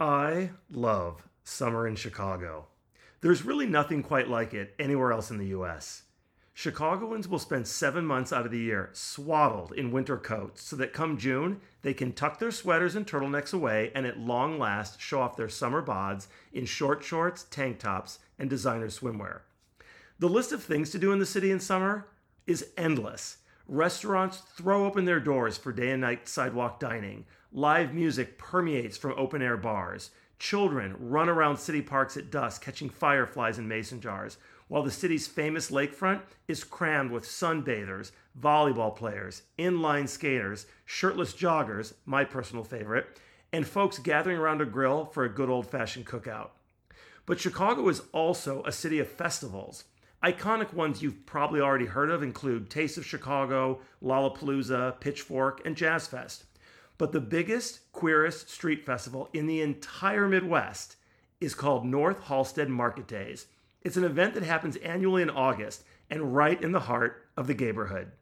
I love summer in Chicago. There's really nothing quite like it anywhere else in the US. Chicagoans will spend 7 months out of the year swaddled in winter coats so that come June, they can tuck their sweaters and turtlenecks away and at long last show off their summer bods in short shorts, tank tops, and designer swimwear. The list of things to do in the city in summer is endless. Restaurants throw open their doors for day and night sidewalk dining. Live music permeates from open air bars. Children run around city parks at dusk catching fireflies in mason jars, while the city's famous lakefront is crammed with sunbathers, volleyball players, inline skaters, shirtless joggers, my personal favorite, and folks gathering around a grill for a good old-fashioned cookout. But Chicago is also a city of festivals. Iconic ones you've probably already heard of include Taste of Chicago, Lollapalooza, Pitchfork, and Jazz Fest. But the biggest, queerest street festival in the entire Midwest is called North Halsted Market Days. It's an event that happens annually in August and right in the heart of the gayborhood.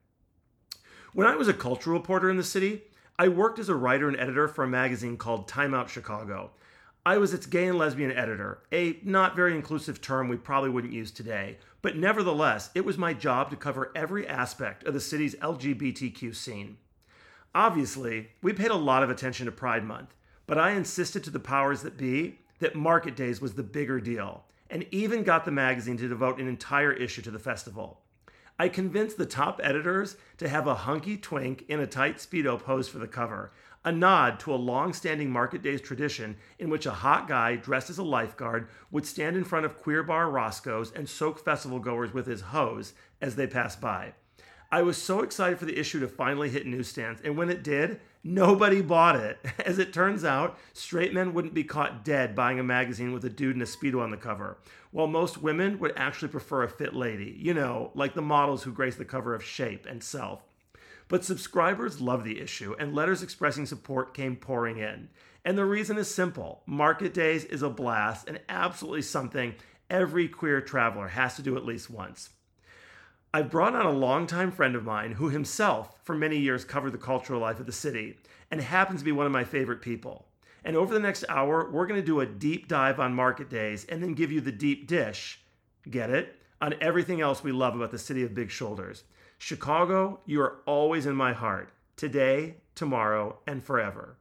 When I was a cultural reporter in the city, I worked as a writer and editor for a magazine called Time Out Chicago. I was its gay and lesbian editor, a not very inclusive term we probably wouldn't use today, but nevertheless, it was my job to cover every aspect of the city's LGBTQ scene. Obviously, we paid a lot of attention to Pride Month, but I insisted to the powers that be that Market Days was the bigger deal, and even got the magazine to devote an entire issue to the festival. I convinced the top editors to have a hunky twink in a tight Speedo pose for the cover, a nod to a long-standing Market Days tradition in which a hot guy dressed as a lifeguard would stand in front of Queer Bar Roscoe's and soak festival goers with his hose as they passed by. I was so excited for the issue to finally hit newsstands, and when it did, nobody bought it. As it turns out, straight men wouldn't be caught dead buying a magazine with a dude in a Speedo on the cover, while most women would actually prefer a fit lady, like the models who grace the cover of Shape and Self. But subscribers loved the issue, and letters expressing support came pouring in. And the reason is simple. Market Days is a blast and absolutely something every queer traveler has to do at least once. I've brought on a longtime friend of mine who himself, for many years, covered the cultural life of the city and happens to be one of my favorite people. And over the next hour, we're going to do a deep dive on Market Days and then give you the deep dish, get it, on everything else we love about the city of big shoulders. Chicago, you are always in my heart, today, tomorrow, and forever.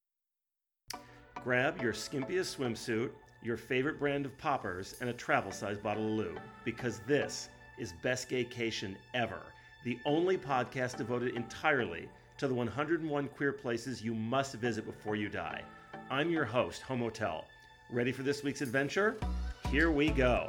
Grab your skimpiest swimsuit, your favorite brand of poppers, and a travel-sized bottle of lube, because this is Best Gaycation Ever, the only podcast devoted entirely to the 101 queer places you must visit before you die. I'm your host, Homotel. Ready for this week's adventure? Here we go.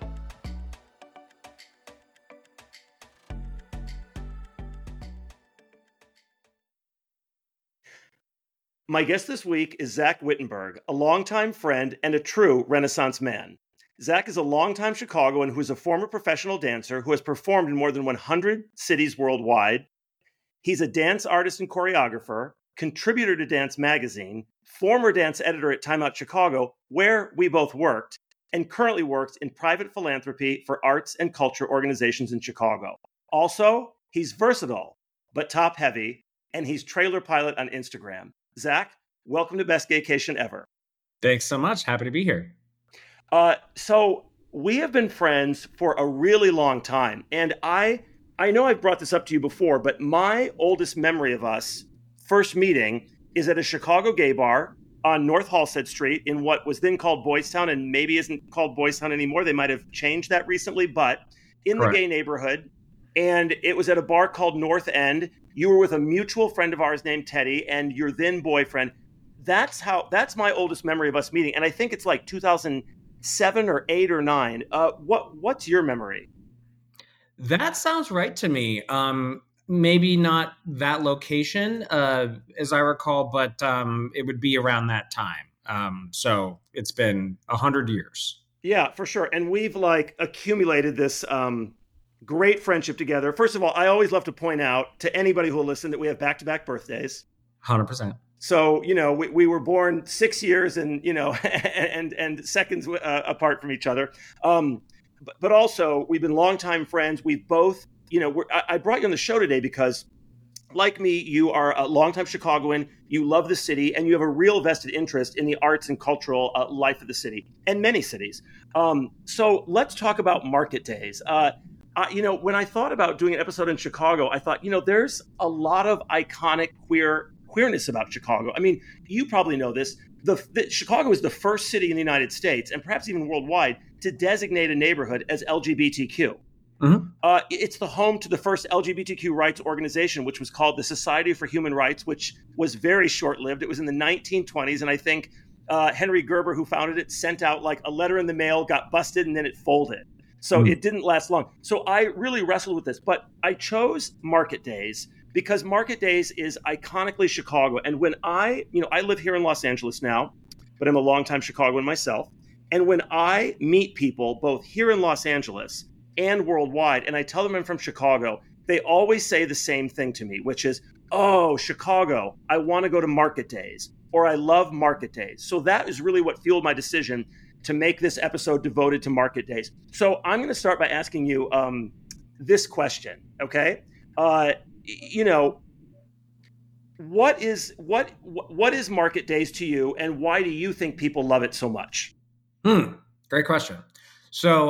My guest this week is Zach Wittenberg, a longtime friend and a true Renaissance man. Zach is a longtime Chicagoan who is a former professional dancer who has performed in more than 100 cities worldwide. He's a dance artist and choreographer, contributor to Dance Magazine, former dance editor at Time Out Chicago, where we both worked, and currently works in private philanthropy for arts and culture organizations in Chicago. Also, he's versatile, but top heavy, and he's Trailer Pilot on Instagram. Zach, welcome to Best Gaycation Ever. Thanks so much. Happy to be here. So we have been friends for a really long time. And I know I've brought this up to you before, but my oldest memory of us first meeting is at a Chicago gay bar on North Halsted Street in what was then called Boys Town and maybe isn't called Boys Town anymore. They might have changed that recently, but in Correct. The gay neighborhood. And it was at a bar called North End. You were with a mutual friend of ours named Teddy and your then boyfriend. That's my oldest memory of us meeting. And I think it's like 2007 or 8 or 9. What's your memory? That sounds right to me. Maybe not that location, as I recall, but it would be around that time. So it's been 100 years. Yeah, for sure. And we've accumulated this great friendship together. First of all, I always love to point out to anybody who will listen that we have back-to-back birthdays. 100%. So, we were born 6 years and, and seconds apart from each other. But also, we've been longtime friends. We've both, I brought you on the show today because like me, you are a longtime Chicagoan, you love the city, and you have a real vested interest in the arts and cultural life of the city and many cities. So let's talk about market days. When I thought about doing an episode in Chicago, I thought, there's a lot of iconic queerness about Chicago. I mean, you probably know this. Chicago is the first city in the United States, and perhaps even worldwide, to designate a neighborhood as LGBTQ. Mm-hmm. It's the home to the first LGBTQ rights organization, which was called the Society for Human Rights, which was very short-lived. It was in the 1920s, and I think Henry Gerber, who founded it, sent out like a letter in the mail, got busted, and then it folded. So It didn't last long. So I really wrestled with this, but I chose Market Days because Market Days is iconically Chicago. And when I live here in Los Angeles now, but I'm a longtime Chicagoan myself. And when I meet people both here in Los Angeles and worldwide, and I tell them I'm from Chicago, they always say the same thing to me, which is, oh, Chicago, I want to go to Market Days, or I love Market Days. So that is really what fueled my decision to make this episode devoted to Market Days. So I'm going to start by asking you this question, okay? What is Market Days to you, and why do you think people love it so much? Great question. So,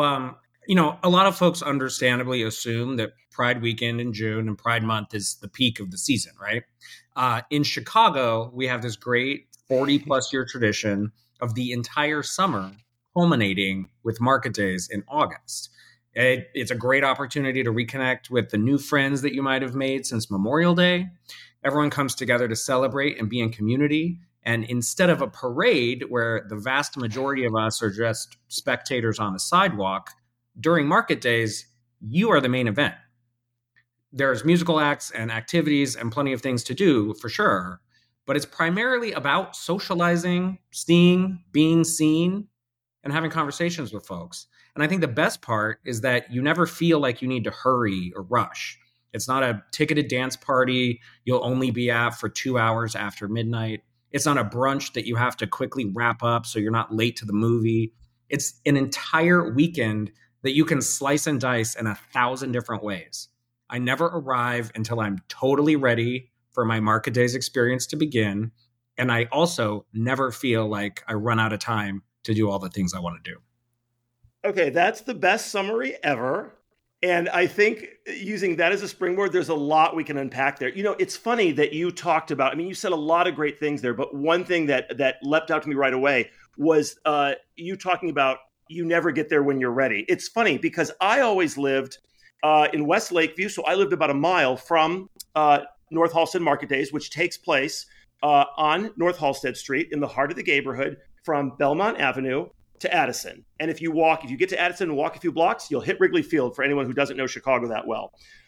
a lot of folks understandably assume that Pride weekend in June and Pride month is the peak of the season, right? In Chicago, we have this great 40 plus year tradition of the entire summer culminating with Market Days in August. It's a great opportunity to reconnect with the new friends that you might have made since Memorial Day. Everyone comes together to celebrate and be in community. And instead of a parade where the vast majority of us are just spectators on the sidewalk, during Market Days, you are the main event. There's musical acts and activities and plenty of things to do for sure, but it's primarily about socializing, seeing, being seen, and having conversations with folks. And I think the best part is that you never feel like you need to hurry or rush. It's not a ticketed dance party you'll only be at for 2 hours after midnight. It's not a brunch that you have to quickly wrap up so you're not late to the movie. It's an entire weekend that you can slice and dice in 1,000 different ways. I never arrive until I'm totally ready for my Market Days experience to begin. And I also never feel like I run out of time to do all the things I want to do. Okay, that's the best summary ever. And I think using that as a springboard, there's a lot we can unpack there. It's funny that you talked about, you said a lot of great things there, but one thing that leapt out to me right away was you talking about you never get there when you're ready. It's funny because I always lived in West Lakeview. So I lived about a mile from North Halsted Market Days, which takes place on North Halsted Street in the heart of the neighborhood from Belmont Avenue to Addison. And if you get to Addison and walk a few blocks, you'll hit Wrigley Field for anyone who doesn't know Chicago that well.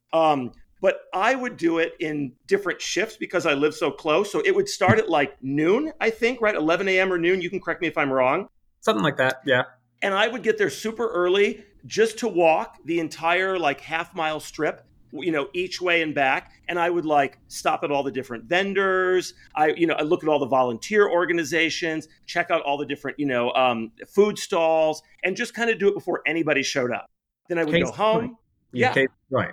But I would do it in different shifts because I live so close. So it would start at like noon, I think, right? 11 a.m. or noon. You can correct me if I'm wrong. Something like that, yeah. And I would get there super early just to walk the entire like half-mile strip, each way and back. And I would like stop at all the different vendors. I look at all the volunteer organizations, check out all the different, food stalls, and just kind of do it before anybody showed up. Then I would go home. Right.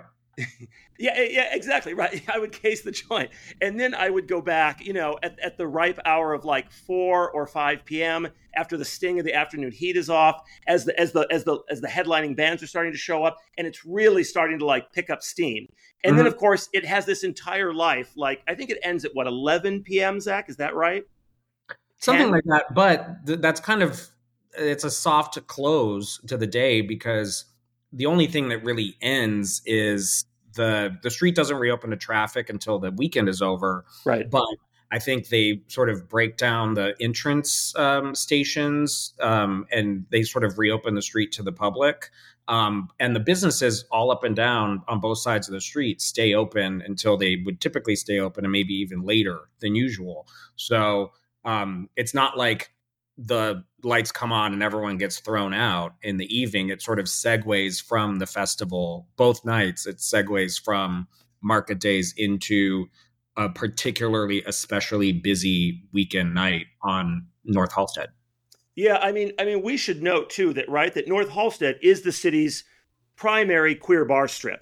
Yeah, exactly. Right. I would case the joint. And then I would go back, at the ripe hour of like 4 or 5 p.m. after the sting of the afternoon heat is off, as the headlining bands are starting to show up, and it's really starting to like pick up steam. And then of course it has this entire life. Like I think it ends at 11 p.m., Zach? Is that right? Something like that. But that's kind of, it's a soft close to the day because the only thing that really ends is the street doesn't reopen to traffic until the weekend is over. Right. But I think they sort of break down the entrance stations and they sort of reopen the street to the public. And the businesses all up and down on both sides of the street stay open until they would typically stay open and maybe even later than usual. So it's not like the lights come on and everyone gets thrown out in the evening. It sort of segues from the festival both nights. It segues from Market Days into a especially busy weekend night on North Halsted. Yeah, I mean, we should note too that North Halsted is the city's primary queer bar strip.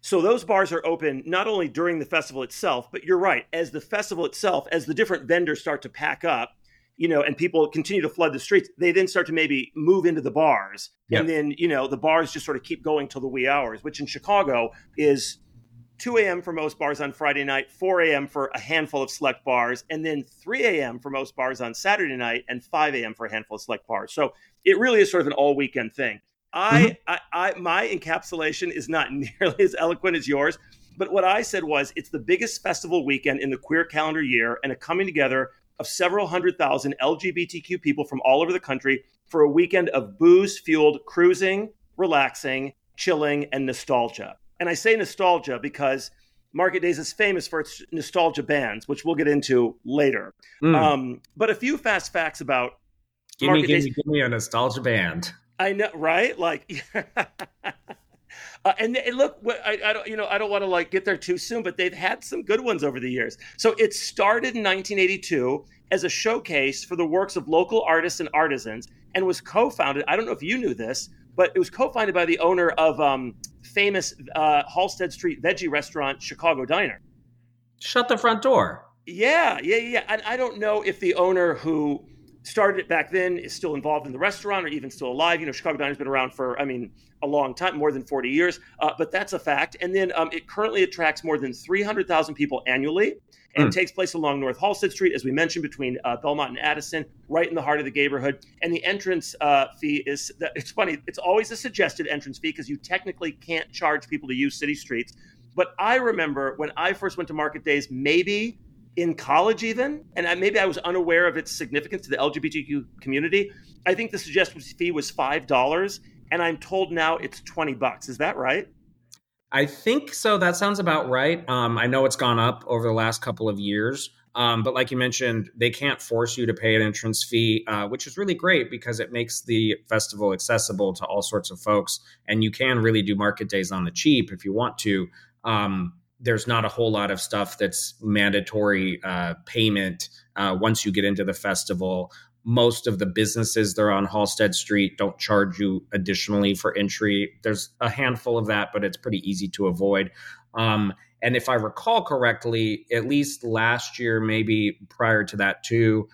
So those bars are open not only during the festival itself, but you're right, as the festival itself, as the different vendors start to pack up, and people continue to flood the streets, they then start to maybe move into the bars. Yep. And then, the bars just sort of keep going till the wee hours, which in Chicago is 2 a.m. for most bars on Friday night, 4 a.m. for a handful of select bars, and then 3 a.m. for most bars on Saturday night, and 5 a.m. for a handful of select bars. So it really is sort of an all weekend thing. My encapsulation is not nearly as eloquent as yours, but what I said was it's the biggest festival weekend in the queer calendar year and a coming together of several 100,000 LGBTQ people from all over the country for a weekend of booze-fueled cruising, relaxing, chilling, and nostalgia. And I say nostalgia because Market Days is famous for its nostalgia bands, which we'll get into later. But a few fast facts about Market Days. Give me a nostalgia band. I know, right? And look, I don't want to get there too soon, but they've had some good ones over the years. So it started in 1982 as a showcase for the works of local artists and artisans, and was co-founded. I don't know if you knew this, but it was co-founded by the owner of famous Halsted Street veggie restaurant, Chicago Diner. Shut the front door. Yeah. And I don't know if the owner who started it back then is still involved in the restaurant or even still alive. Chicago Diner's been around for, a long time, more than 40 years, but that's a fact. And then it currently attracts more than 300,000 people annually and takes place along North Halsted Street, as we mentioned, between Belmont and Addison, right in the heart of the neighborhood. And the entrance fee it's funny, it's always a suggested entrance fee because you technically can't charge people to use city streets. But I remember when I first went to Market Days, maybe in college even, and maybe I was unaware of its significance to the LGBTQ community. I think the suggested fee was $5, and I'm told now it's $20. Is that right? I think so. That sounds about right. I know it's gone up over the last couple of years, but like you mentioned, they can't force you to pay an entrance fee, which is really great because it makes the festival accessible to all sorts of folks, and you can really do Market Days on the cheap if you want to. There's not a whole lot of stuff that's mandatory payment once you get into the festival. Most of the businesses that are on Halsted Street don't charge you additionally for entry. There's a handful of that, but it's pretty easy to avoid. And if I recall correctly, at least last year, maybe prior to that too,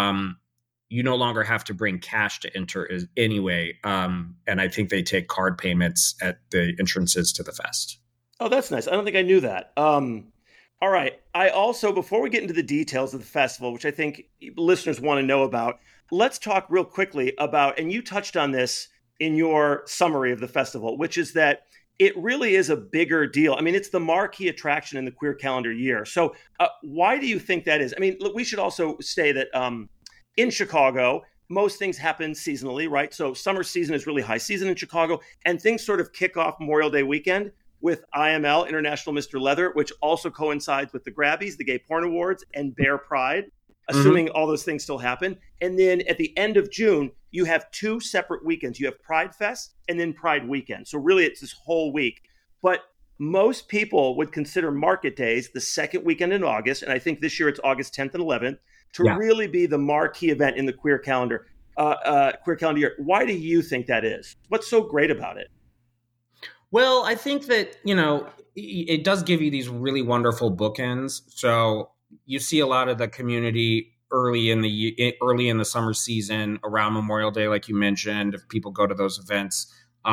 you no longer have to bring cash to enter anyway. And I think they take card payments at the entrances to the fest. Oh, that's nice. I don't think I knew that. All right. I also, before we get into the details of the festival, which I think listeners want to know about, let's talk real quickly about, and you touched on this in your summary of the festival, which is that it really is a bigger deal. It's the marquee attraction in the queer calendar year. So why do you think that is? Look, we should also say that in Chicago, most things happen seasonally, right? So summer season is really high season in Chicago, and things sort of kick off Memorial Day weekend with IML, International Mr. Leather, which also coincides with the Grabbies, the Gay Porn Awards, and Bear Pride, assuming all those things still happen. And then at the end of June, you have two separate weekends. You have Pride Fest and then Pride Weekend. So really, it's this whole week. But most people would consider Market Days the second weekend in August, and I think this year it's August 10th and 11th, to really be the marquee event in the queer calendar year. Why do you think that is? What's so great about it? Well, I think that, it does give you these really wonderful bookends. So you see a lot of the community early in the summer season around Memorial Day, like you mentioned, if people go to those events.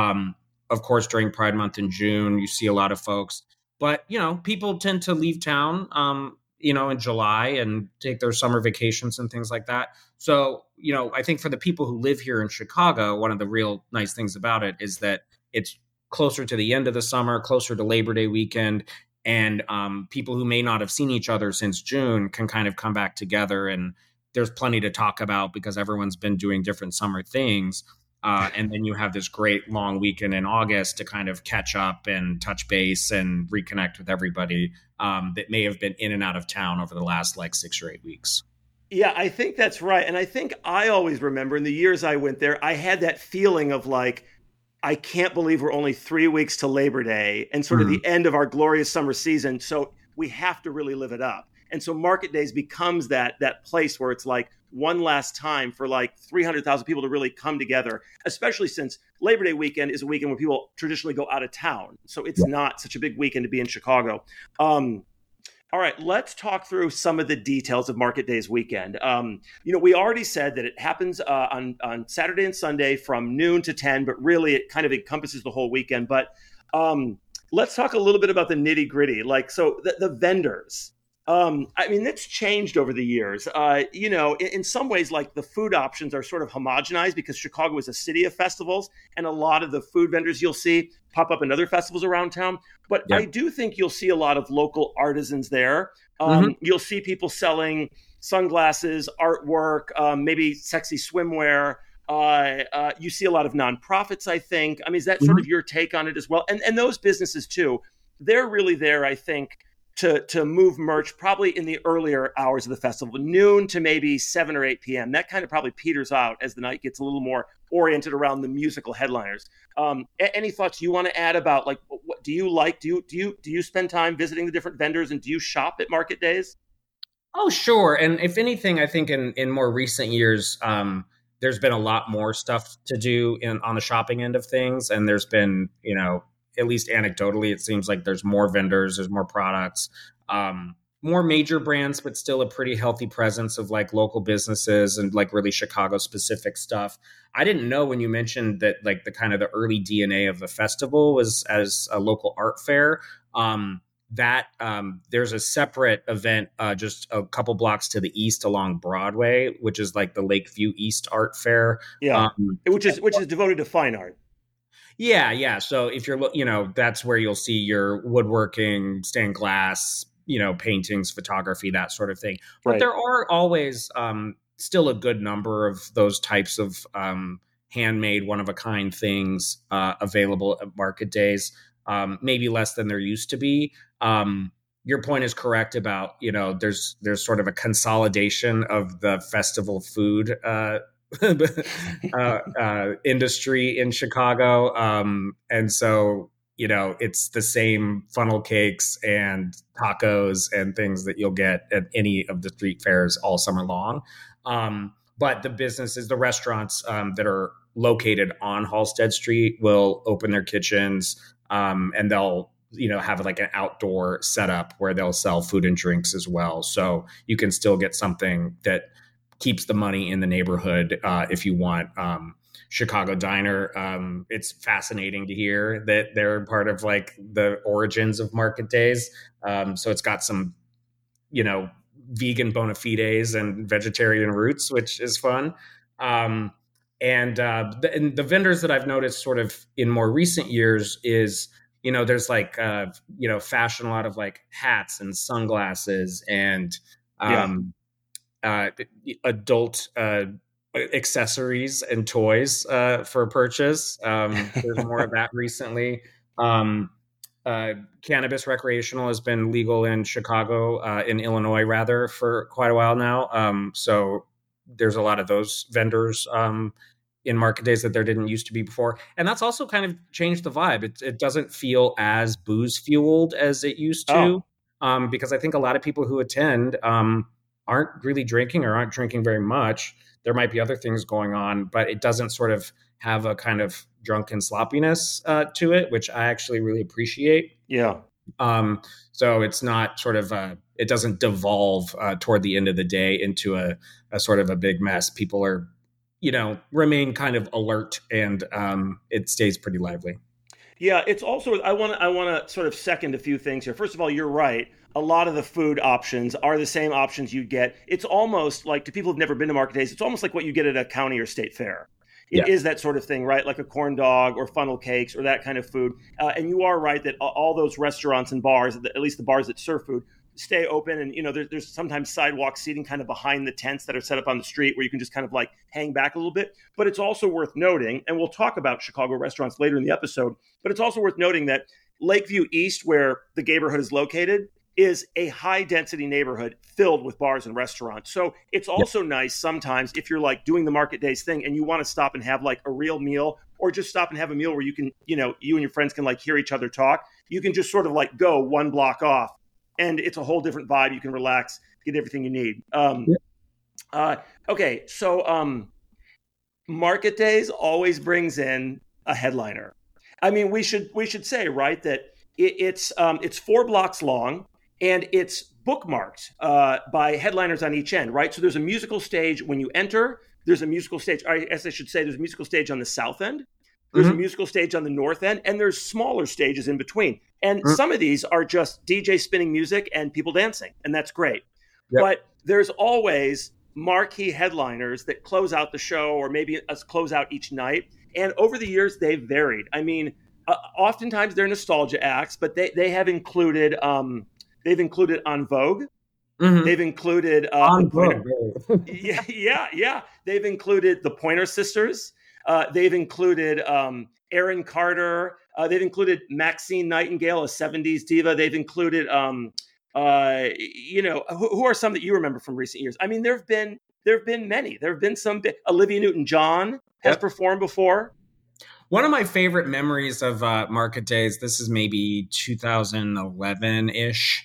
Of course, during Pride Month in June, you see a lot of folks. But, people tend to leave town, in July and take their summer vacations and things like that. So, I think for the people who live here in Chicago, one of the real nice things about it is that it's closer to the end of the summer, closer to Labor Day weekend, and people who may not have seen each other since June can kind of come back together, and there's plenty to talk about because everyone's been doing different summer things. And then you have this great long weekend in August to kind of catch up and touch base and reconnect with everybody that may have been in and out of town over the last 6 or 8 weeks. Yeah, I think that's right. And I think I always remember in the years I went there, I had that feeling of I can't believe we're only 3 weeks to Labor Day and sort of the end of our glorious summer season. So we have to really live it up. And so Market Days becomes that place where it's one last time for like 300,000 people to really come together, especially since Labor Day weekend is a weekend where people traditionally go out of town. So it's not such a big weekend to be in Chicago. All right, let's talk through some of the details of Market Days weekend. We already said that it happens on Saturday and Sunday from noon to 10, but really it kind of encompasses the whole weekend. But let's talk a little bit about the nitty gritty. So the vendors. It's changed over the years. In some ways, like the food options are sort of homogenized because Chicago is a city of festivals, and a lot of the food vendors you'll see pop up in other festivals around town. But I do think you'll see a lot of local artisans there. You'll see people selling sunglasses, artwork, maybe sexy swimwear. You see a lot of nonprofits, I think. Is that sort of your take on it as well? And those businesses too, they're really there, I think, to move merch probably in the earlier hours of the festival, noon to maybe 7 or 8 p.m. That kind of probably peters out as the night gets a little more oriented around the musical headliners. Any thoughts you want to add about what do you like? Do you spend time visiting the different vendors, and do you shop at Market Days? Oh, sure. And if anything, I think in more recent years, there's been a lot more stuff to do on the shopping end of things. And there's been, at least anecdotally, it seems like there's more vendors, there's more products, more major brands, but still a pretty healthy presence of like local businesses and like really Chicago specific stuff. I didn't know when you mentioned that like the kind of the early DNA of the festival was as a local art fair. There's a separate event just a couple blocks to the east along Broadway, which is like the Lakeview East Art Fair. Yeah, which is devoted to fine art. Yeah. So if you're, that's where you'll see your woodworking, stained glass, paintings, photography, that sort of thing. But there are always still a good number of those types of handmade, one-of-a-kind things available at Market Days, maybe less than there used to be. Your point is correct about, there's sort of a consolidation of the festival food industry in Chicago. And so, it's the same funnel cakes and tacos and things that you'll get at any of the street fairs all summer long. But the businesses, the restaurants that are located on Halsted Street will open their kitchens and they'll, have like an outdoor setup where they'll sell food and drinks as well. So you can still get something that keeps the money in the neighborhood if you want. Chicago Diner, it's fascinating to hear that they're part of like the origins of Market Days. So it's got some, vegan bona fides and vegetarian roots, which is fun. And the vendors that I've noticed sort of in more recent years is, there's like, fashion, a lot of like hats and sunglasses and adult accessories and toys for purchase. There's more of that recently. Cannabis recreational has been legal in Chicago, in Illinois rather, for quite a while now. So there's a lot of those vendors in Market Days that there didn't used to be before. And that's also kind of changed the vibe. It doesn't feel as booze fueled as it used to, because I think a lot of people who attend aren't really drinking or aren't drinking very much. There might be other things going on, but it doesn't sort of have a kind of drunken sloppiness to it, which I actually really appreciate. Yeah. So it's not sort of it doesn't devolve toward the end of the day into a sort of a big mess. People are, remain kind of alert, and it stays pretty lively. Yeah, it's also I want to sort of second a few things here. First of all, you're right. A lot of the food options are the same options you get. It's almost like, to people who've never been to Market Days, it's almost like what you get at a county or state fair. It is that sort of thing, right? Like a corn dog or funnel cakes or that kind of food. And you are right that all those restaurants and bars, at least the bars that serve food, stay open. And, there's sometimes sidewalk seating kind of behind the tents that are set up on the street where you can just kind of like hang back a little bit. But it's also worth noting, and we'll talk about Chicago restaurants later in the episode, but it's also worth noting that Lakeview East, where the neighborhood is located, is a high density neighborhood filled with bars and restaurants. So it's also nice sometimes if you're like doing the Market Days thing and you want to stop and have like a real meal, or just stop and have a meal where you can, you and your friends can like hear each other talk. You can just sort of like go one block off and it's a whole different vibe. You can relax, get everything you need. Uh, okay, so Market Days always brings in a headliner. I mean, we should say, right, that it's 4 blocks long and it's bookmarked by headliners on each end, right? So there's a musical stage when you enter. There's a musical stage. I guess I should say there's a musical stage on the south end. There's a Mm-hmm. musical stage on the north end, and there's smaller stages in between. And some of these are just DJ spinning music and people dancing, and that's great. Yep. But there's always marquee headliners that close out the show, or maybe us close out each night. And over the years, they've varied. I mean, oftentimes they're nostalgia acts, but they've included En Vogue. Mm-hmm. They've included On Pointer, board. yeah. They've included the Pointer Sisters. They've included Aaron Carter. They've included Maxine Nightingale, a '70s diva. They've included, who are some that you remember from recent years? I mean, there have been many. There have been some. Olivia Newton-John has Yep. performed before. One of my favorite memories of Market Days, this is maybe 2011-ish,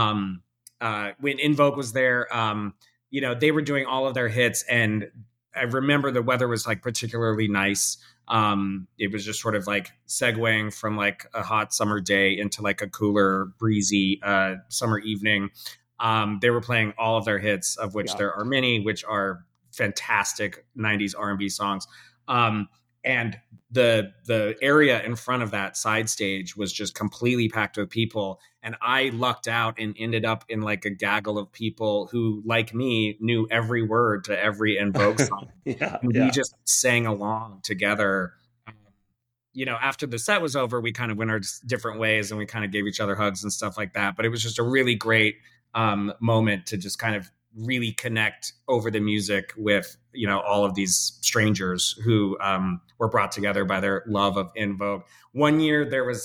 when In Vogue was there. They were doing all of their hits, and I remember the weather was like particularly nice. It was just sort of like segueing from like a hot summer day into like a cooler, breezy summer evening. They were playing all of their hits, of which there are many, which are fantastic 90s R&B songs. And the area in front of that side stage was just completely packed with people. And I lucked out and ended up in like a gaggle of people who, like me, knew every word to every En Vogue song. And we just sang along together. After the set was over, we kind of went our different ways and we kind of gave each other hugs and stuff like that. But it was just a really great moment to just kind of really connect over the music with, all of these strangers who were brought together by their love of En Vogue. One year there was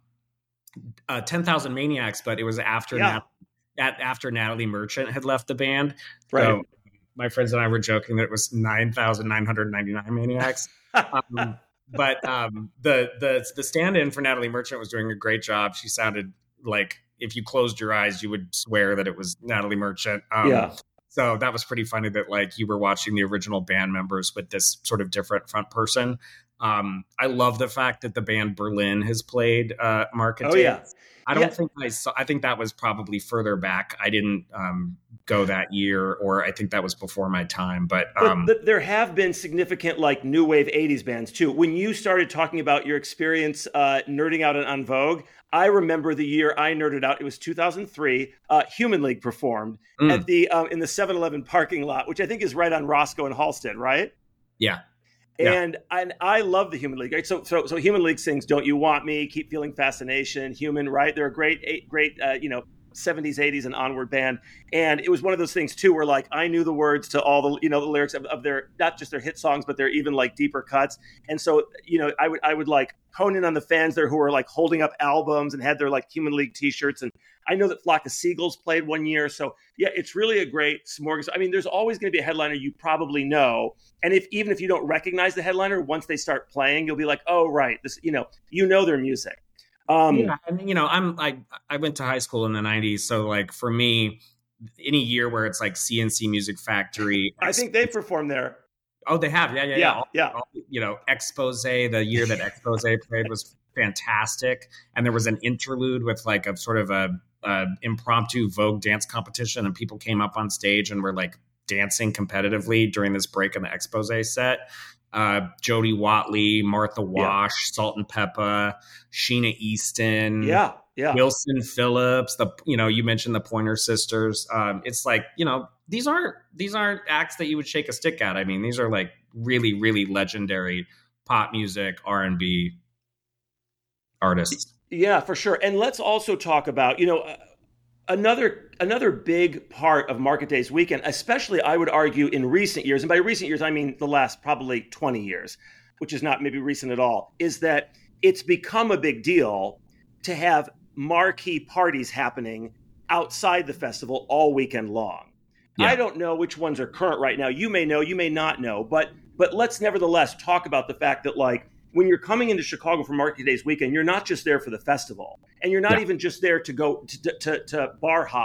10,000 Maniacs, but it was after after Natalie Merchant had left the band. Right. So my friends and I were joking that it was 9,999 Maniacs. But the stand-in for Natalie Merchant was doing a great job. She sounded like if you closed your eyes, you would swear that it was Natalie Merchant. So that was pretty funny that like you were watching the original band members with this sort of different front person. I love the fact that the band Berlin has played Market Days. Yeah. I don't think I saw. I think that was probably further back. I didn't go that year, or I think that was before my time. But there have been significant like new wave '80s bands too. When you started talking about your experience nerding out on En Vogue, I remember the year I nerded out. It was 2003. Human League performed at the in the 7-Eleven parking lot, which I think is right on Roscoe and Halsted, right? Yeah. And I love the Human League. Right? So Human League sings "Don't You Want Me," "Keep Feeling Fascination," "Human." Right? They're a great 70s, 80s, and onward band. And it was one of those things too, where like I knew the words to all the the lyrics of their, not just their hit songs, but their even like deeper cuts. And so I would like hone in on the fans there who were like holding up albums and had their like Human League T-shirts. And I know that Flock of Seagulls played one year. So yeah, it's really a great smorgasbord. I mean, there's always going to be a headliner you probably know. And even if you don't recognize the headliner, once they start playing, you'll be like, oh, right. This, their music. And I went to high school in the 90s. So like for me, any year where it's like CNC Music Factory. I think they performed there. Oh, they have. Yeah. All, Expose, the year that Expose played was fantastic. And there was an interlude with like a sort of a impromptu Vogue dance competition, and people came up on stage and were like dancing competitively during this break in the Expose set. Jody Watley, Martha Wash, Salt and Peppa, Sheena Easton, Wilson Phillips. You mentioned the Pointer Sisters. It's like these aren't acts that you would shake a stick at. I mean, these are like really, really legendary pop music, R&B artists. Yeah, for sure. And let's also talk about another big part of Market Days weekend, especially I would argue in recent years, and by recent years I mean the last probably 20 years, which is not maybe recent at all, is that it's become a big deal to have marquee parties happening outside the festival all weekend long. Yeah. I don't know which ones are current right now. You may know, you may not know, but let's nevertheless talk about the fact that like when you're coming into Chicago for Market Days weekend, you're not just there for the festival, and you're not even just there to go to bar hop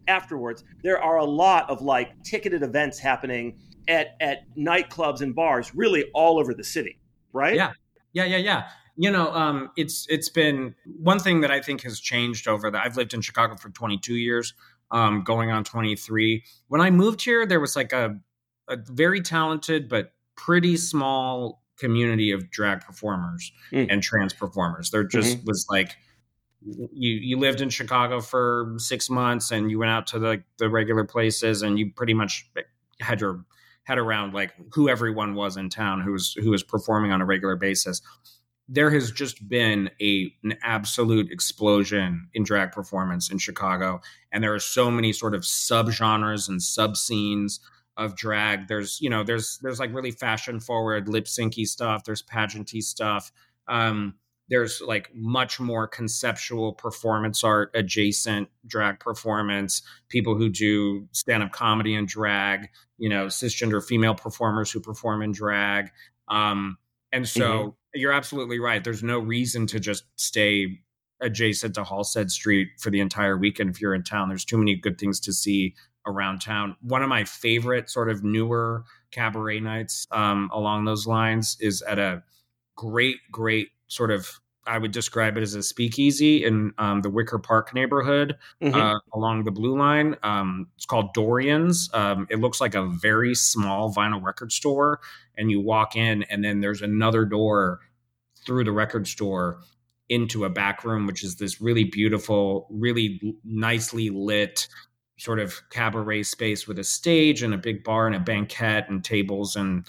afterwards, there are a lot of like ticketed events happening at nightclubs and bars, really all over the city, right? Yeah, yeah. It's been one thing that I think has changed over that. I've lived in Chicago for 22 years, going on 23. When I moved here, there was like a very talented but pretty small community of drag performers and trans performers. There just was like you lived in Chicago for 6 months and you went out to the regular places and you pretty much had your head around like who everyone was in town who was performing on a regular basis. There has just been an absolute explosion in drag performance in Chicago, and there are so many sort of subgenres and sub scenes of drag. There's like really fashion forward lip syncy stuff. There's pageanty stuff. There's like much more conceptual performance art adjacent drag performance, people who do stand-up comedy and drag, cisgender female performers who perform in drag. And so you're absolutely right. There's no reason to just stay adjacent to Halstead Street for the entire weekend if you're in town. There's too many good things to see around town. One of my favorite sort of newer cabaret nights along those lines is at a great sort of, I would describe it as a speakeasy in the Wicker Park neighborhood along the Blue Line. It's called Dorian's. It looks like a very small vinyl record store, and you walk in and then there's another door through the record store into a back room, which is this really beautiful, really nicely lit sort of cabaret space with a stage and a big bar and a banquette and tables. And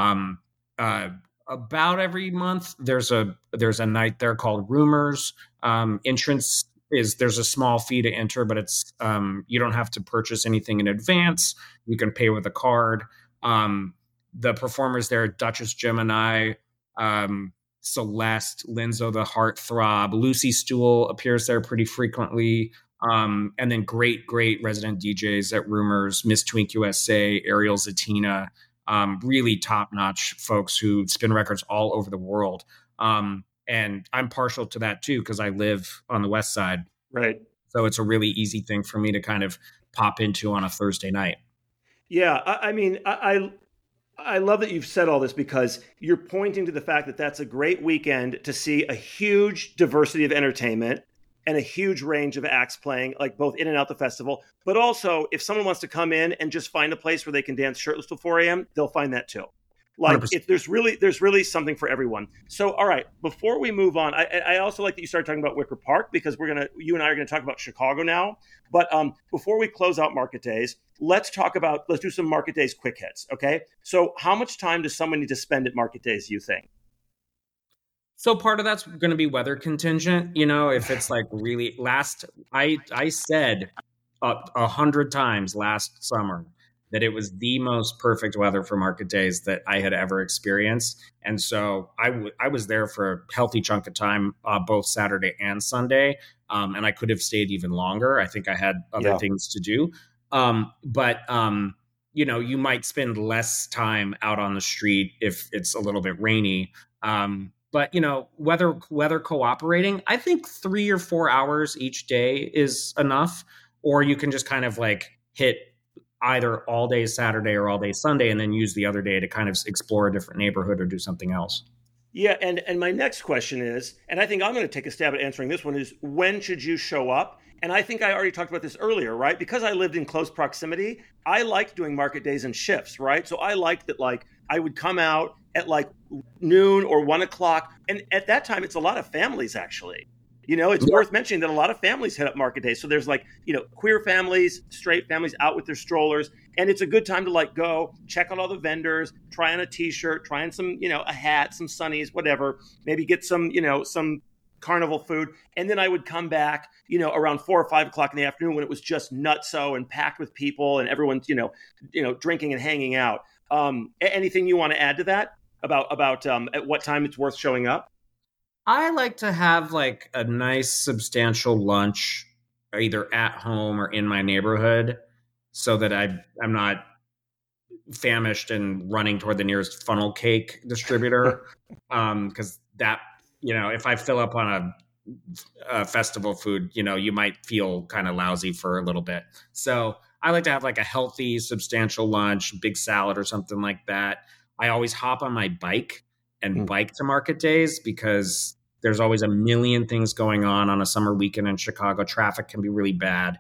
about every month there's a night there called Rumors. Entrance there's a small fee to enter, but it's you don't have to purchase anything in advance. You can pay with a card. The performers there, Duchess Gemini, Celeste, Linzo the Heartthrob, Lucy Stool appears there pretty frequently. And then great resident DJs at Rumors, Miss Twink USA, Ariel Zatina, really top-notch folks who spin records all over the world. And I'm partial to that too, because I live on the West Side. Right. So it's a really easy thing for me to kind of pop into on a Thursday night. Yeah. I mean, I love that you've said all this because you're pointing to the fact that that's a great weekend to see a huge diversity of entertainment and a huge range of acts playing, like both in and out the festival. But also, if someone wants to come in and just find a place where they can dance shirtless till 4 a.m., they'll find that too. Like there's really something for everyone. So, all right, before we move on, I also like that you started talking about Wicker Park because you and I are gonna talk about Chicago now. But before we close out Market Days, let's do some Market Days quick hits. Okay. So, how much time does someone need to spend at Market Days, you think? So part of that's going to be weather contingent. If it's like really I said 100 times last summer that it was the most perfect weather for Market Days that I had ever experienced. And so I was there for a healthy chunk of time, both Saturday and Sunday. And I could have stayed even longer. I think I had other things to do. But you might spend less time out on the street if it's a little bit rainy. But weather cooperating, I think 3 or 4 hours each day is enough. Or you can just kind of like hit either all day Saturday or all day Sunday and then use the other day to kind of explore a different neighborhood or do something else. Yeah, and my next question is, and I think I'm going to take a stab at answering this one, is when should you show up? And I think I already talked about this earlier, right? Because I lived in close proximity, I liked doing Market Days in shifts, right? So I liked that, like, I would come out at like noon or 1 o'clock. And at that time, it's a lot of families, actually. It's worth mentioning that a lot of families hit up Market Days. So there's like, queer families, straight families out with their strollers. And it's a good time to like go check out all the vendors, try on a t-shirt, try on some, a hat, some sunnies, whatever, maybe get some, some carnival food. And then I would come back, around 4 or 5 o'clock in the afternoon when it was just nutso and packed with people and everyone's, drinking and hanging out. Anything you want to add to that about at what time it's worth showing up? I like to have like a nice substantial lunch either at home or in my neighborhood so that I'm not famished and running toward the nearest funnel cake distributor. Because that, if I fill up on festival food, you might feel kind of lousy for a little bit. So I like to have like a healthy, substantial lunch, big salad or something like that. I always hop on my bike and bike to market days because there's always a million things going on a summer weekend in Chicago. Traffic can be really bad.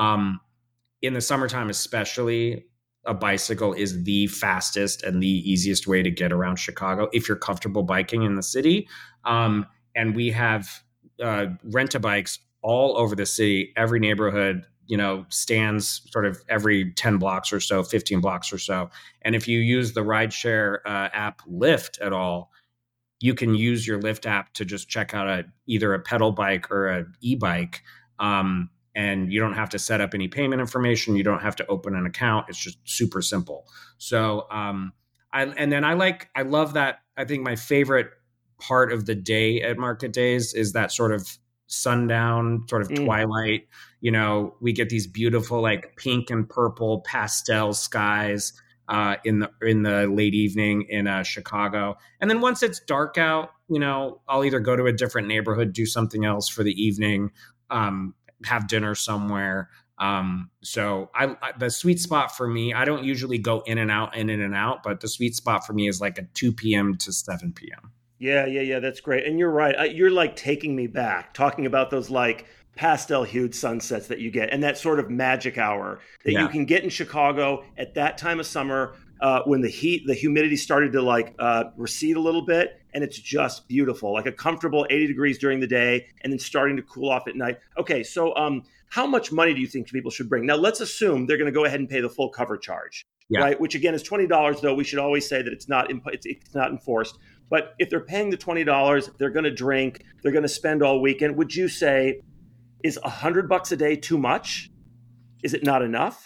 In the summertime, especially, a bicycle is the fastest and the easiest way to get around Chicago if you're comfortable biking in the city. And we have rent-a-bikes all over the city, every neighborhood, stands sort of every 10 blocks or so, 15 blocks or so. And if you use the rideshare app Lyft at all, you can use your Lyft app to just check out either a pedal bike or an e-bike. And you don't have to set up any payment information. You don't have to open an account. It's just super simple. So I love that. I think my favorite part of the day at market days is that sort of sundown, sort of twilight. We get these beautiful like pink and purple pastel skies in the late evening in Chicago. And then once it's dark out, I'll either go to a different neighborhood, do something else for the evening, have dinner somewhere. So the sweet spot for me, I don't usually go in and out, but the sweet spot for me is like a 2 p.m. to 7 p.m. Yeah. That's great. And you're right. You're like taking me back, talking about those like pastel hued sunsets that you get and that sort of magic hour that you can get in Chicago at that time of summer when the humidity started to like recede a little bit, and it's just beautiful, like a comfortable 80 degrees during the day and then starting to cool off at night. Okay, so how much money do you think people should bring? Now, let's assume they're going to go ahead and pay the full cover charge, right? Which again is $20, though we should always say that it's not enforced. But if they're paying the $20, they're going to drink, they're going to spend all weekend. Would you say, is $100 a day too much? Is it not enough?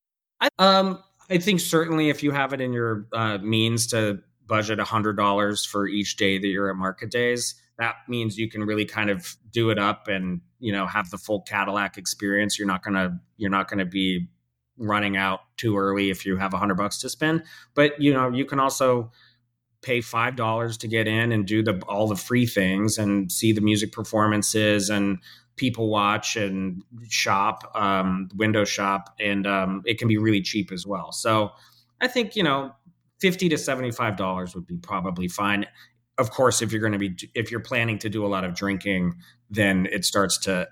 I think certainly if you have it in your means to budget $100 for each day that you're at market days, that means you can really kind of do it up and have the full Cadillac experience. You're not gonna be running out too early if you have $100 to spend. But you can also pay $5 to get in and do all the free things and see the music performances and people watch and shop, window shop, and it can be really cheap as well. So I think $50 to $75 would be probably fine. Of course, if you're planning to do a lot of drinking, then it starts to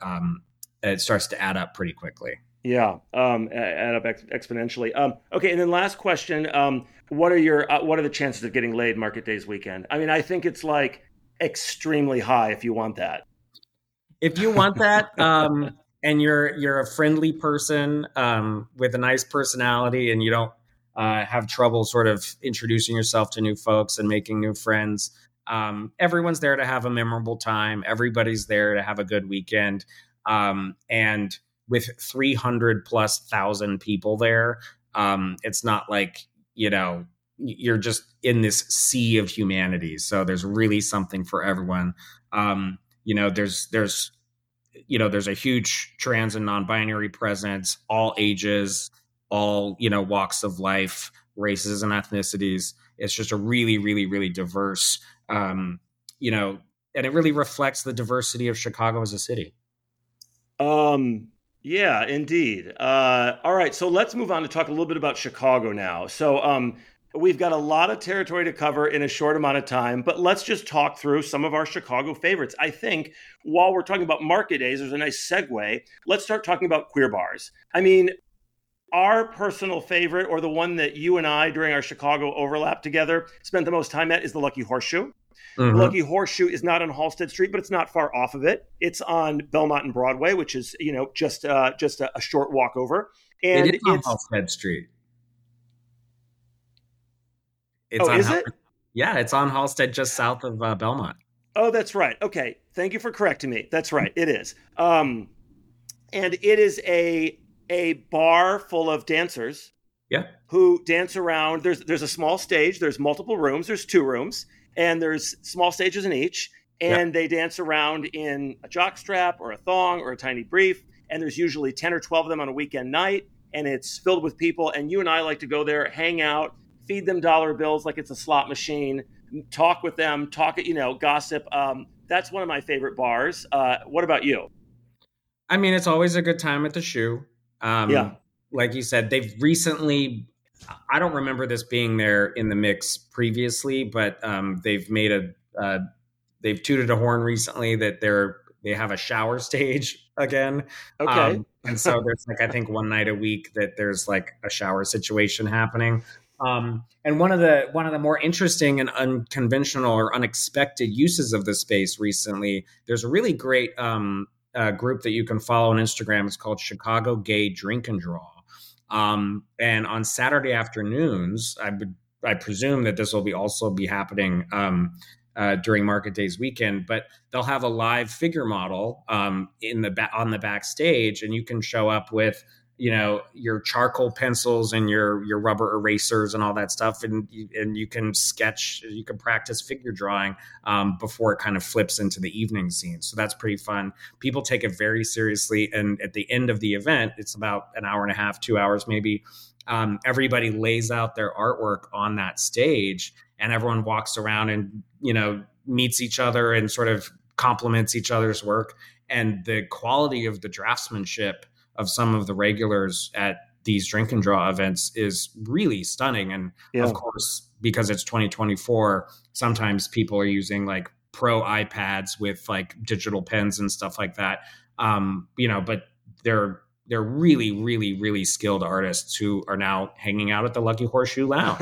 add up pretty quickly. Yeah, add up exponentially. Okay, and then last question: what are the chances of getting laid market days weekend? I mean, I think it's like extremely high if you want that. If you want that, and you're a friendly person with a nice personality, and you don't have trouble sort of introducing yourself to new folks and making new friends, everyone's there to have a memorable time. Everybody's there to have a good weekend, and with 300,000+ people there, it's not like you're just in this sea of humanity. So there's really something for everyone. There's a huge trans and non-binary presence, all ages, all, walks of life, races and ethnicities. It's just a really, really, really diverse, and it really reflects the diversity of Chicago as a city. Yeah, indeed. All right. So let's move on to talk a little bit about Chicago now. So, we've got a lot of territory to cover in a short amount of time, but let's just talk through some of our Chicago favorites. I think while we're talking about market days, there's a nice segue. Let's start talking about queer bars. I mean, our personal favorite, or the one that you and I, during our Chicago overlap together, spent the most time at, is the Lucky Horseshoe. Mm-hmm. The Lucky Horseshoe is not on Halsted Street, but it's not far off of it. It's on Belmont and Broadway, which is, just a short walk over. And it is on Halsted Street. Is it? Yeah, it's on Halsted, just south of Belmont. Oh, that's right. Okay. Thank you for correcting me. That's right. It is. And it is a bar full of dancers. Yeah. Who dance around. There's a small stage. There's multiple rooms. There's 2 rooms. And there's small stages in each. And they dance around in a jockstrap or a thong or a tiny brief. And there's usually 10 or 12 of them on a weekend night. And it's filled with people. And you and I like to go there, hang out, feed them dollar bills like it's a slot machine, talk with them, gossip, That's one of my favorite bars. What about you? I mean, it's always a good time at the Shoe. Yeah. Like you said, they've recently, I don't remember this being there in the mix previously, but they've tooted a horn recently that they have a shower stage again. Okay. And so there's like, I think one night a week that there's like a shower situation happening. And one of the more interesting and unconventional or unexpected uses of the space recently, there's a really great group that you can follow on Instagram. It's called Chicago Gay Drink and Draw. And on Saturday afternoons, I presume that this will also be happening during Market Days weekend, but they'll have a live figure model on the backstage, and you can show up with your charcoal pencils and your rubber erasers and all that stuff, and you can practice figure drawing before it kind of flips into the evening scene. So that's pretty fun. People take it very seriously, and at the end of the event, it's about an hour and a half, 2 hours maybe. Everybody lays out their artwork on that stage, and everyone walks around and meets each other and sort of compliments each other's work. And the quality of the draftsmanship of some of the regulars at these drink and draw events is really stunning. And of course, because it's 2024, sometimes people are using like pro iPads with like digital pens and stuff like that. But they're really, really, really skilled artists who are now hanging out at the Lucky Horseshoe Lounge.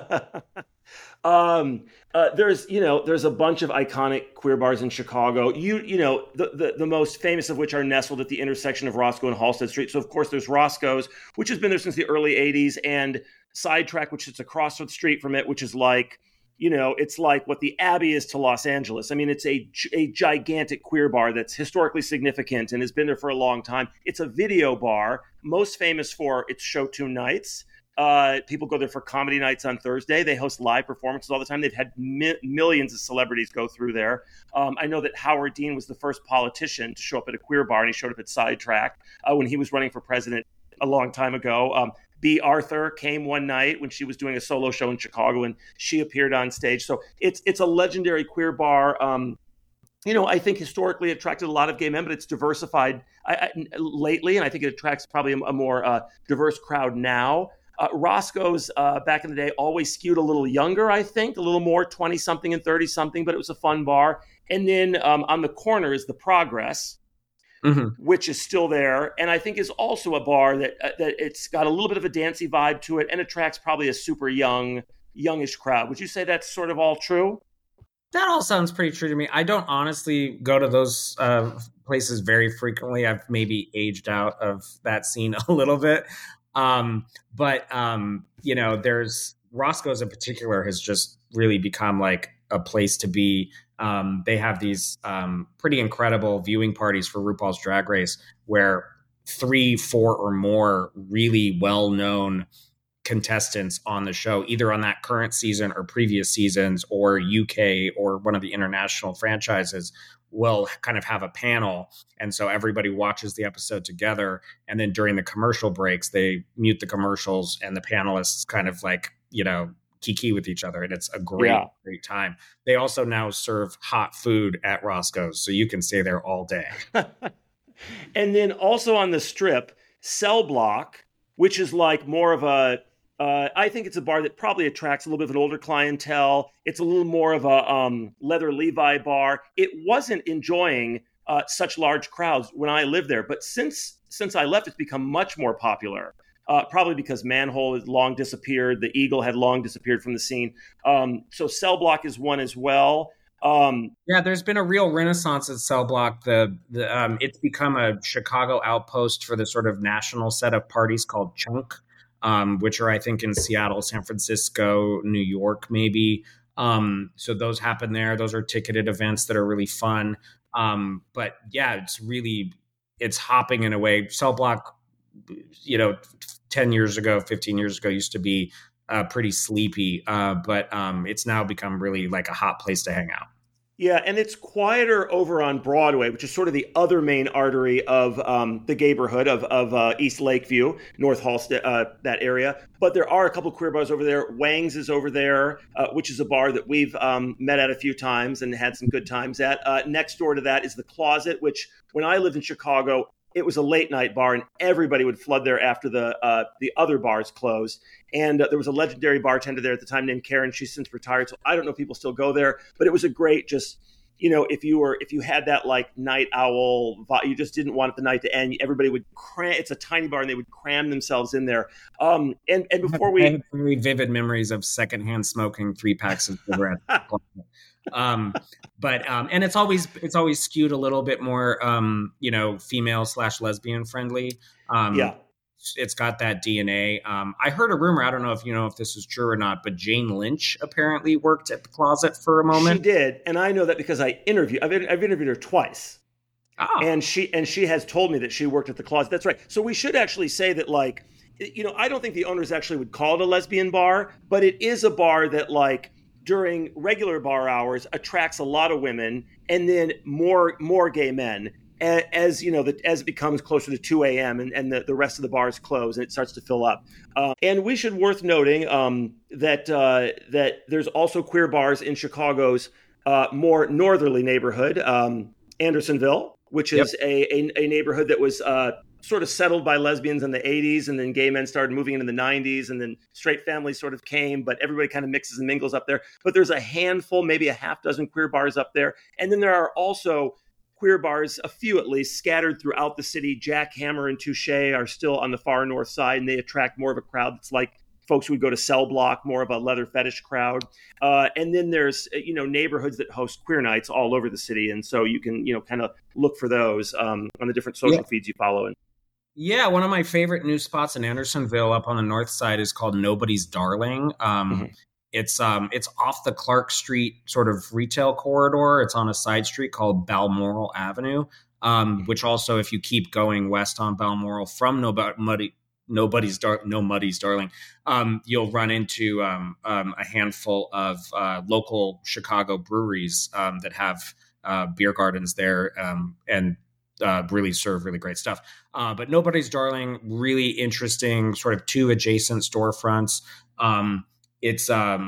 There's a bunch of iconic queer bars in Chicago. The most famous of which are nestled at the intersection of Roscoe and Halsted Street. So of course there's Roscoe's, which has been there since the early '80s, and Sidetrack, which is across the street from it, which is like, it's like what the Abbey is to Los Angeles. I mean, it's a gigantic queer bar that's historically significant and has been there for a long time. It's a video bar, most famous for its show tune nights. People go there for comedy nights on Thursday. They host live performances all the time. They've had millions of celebrities go through there. I know that Howard Dean was the first politician to show up at a queer bar, and he showed up at Sidetrack when he was running for president a long time ago. Bea Arthur came one night when she was doing a solo show in Chicago, and she appeared on stage. So it's a legendary queer bar. I think historically it attracted a lot of gay men, but it's diversified lately, and I think it attracts probably a more diverse crowd now. Roscoe's back in the day always skewed a little younger, I think, a little more 20-something and 30-something, but it was a fun bar. And then on the corner is the Progress, which is still there, and I think is also a bar that it's got a little bit of a dancey vibe to it and attracts probably a super youngish crowd. Would you say that's sort of all true? That all sounds pretty true to me. I don't honestly go to those places very frequently. I've maybe aged out of that scene a little bit. There's Roscoe's in particular has just really become like a place to be. They have these pretty incredible viewing parties for RuPaul's Drag Race where 3, 4 or more really well-known contestants on the show, either on that current season or previous seasons or UK or one of the international franchises, will kind of have a panel. And so everybody watches the episode together. And then during the commercial breaks, they mute the commercials and the panelists kind of like, kiki with each other. And it's a great time. They also now serve hot food at Roscoe's, so you can stay there all day. And then also on the Strip, Cell Block, which is like more of a, I think it's a bar that probably attracts a little bit of an older clientele. It's a little more of a Leather Levi bar. It wasn't enjoying such large crowds when I lived there, but since I left, it's become much more popular. Probably because Manhole has long disappeared. The Eagle had long disappeared from the scene. So Cell Block is one as well. There's been a real renaissance at Cell Block. It's become a Chicago outpost for the sort of national set of parties called Chunk, which are, I think, in Seattle, San Francisco, New York, maybe. So those happen there. Those are ticketed events that are really fun. But yeah, it's hopping in a way. Cell Block, 10 years ago, 15 years ago, used to be pretty sleepy, but it's now become really like a hot place to hang out. Yeah, and it's quieter over on Broadway, which is sort of the other main artery of the neighborhood of East Lakeview, North Halsted, that area. But there are a couple of queer bars over there. Wang's is over there, which is a bar that we've met at a few times and had some good times at. Next door to that is the Closet, which when I lived in Chicago, it was a late night bar, and everybody would flood there after the other bars closed. And there was a legendary bartender there at the time named Karen. She's since retired, so I don't know if people still go there. But it was a great, just if you had that like night owl, you just didn't want the night to end. Everybody would cram. It's a tiny bar, and they would cram themselves in there. And before I have very vivid memories of secondhand smoking 3 packs of cigarettes. And it's always skewed a little bit more female/lesbian friendly. Yeah, it's got that DNA. I heard a rumor, I don't know if this is true or not, but Jane Lynch apparently worked at the Closet for a moment. She did, and I know that because I've interviewed her twice. Oh. And she has told me that she worked at the Closet. That's right. So we should actually say that, like, I don't think the owners actually would call it a lesbian bar, but it is a bar that, like, during regular bar hours attracts a lot of women and then more gay men. As it becomes closer to 2 a.m. and the rest of the bars close and it starts to fill up. And we should worth noting that there's also queer bars in Chicago's more northerly neighborhood, Andersonville, which is a neighborhood that was sort of settled by lesbians in the 80s, and then gay men started moving into the 90s, and then straight families sort of came, but everybody kind of mixes and mingles up there. But there's a handful, maybe a half dozen queer bars up there. And then there are also queer bars, a few at least, scattered throughout the city. Jackhammer and Touche are still on the far north side, and they attract more of a crowd that's like folks who would go to Cell Block, more of a leather fetish crowd. And then there's, neighborhoods that host queer nights all over the city. And so you can, kind of look for those on the different social feeds you follow. Yeah, one of my favorite new spots in Andersonville up on the north side is called Nobody's Darling. It's off the Clark Street sort of retail corridor. It's on a side street called Balmoral Avenue, which also, if you keep going west on Balmoral from Nobody's Darling, you'll run into a handful of local Chicago breweries that have beer gardens there and really serve really great stuff. But Nobody's Darling, really interesting, sort of two adjacent storefronts. It's,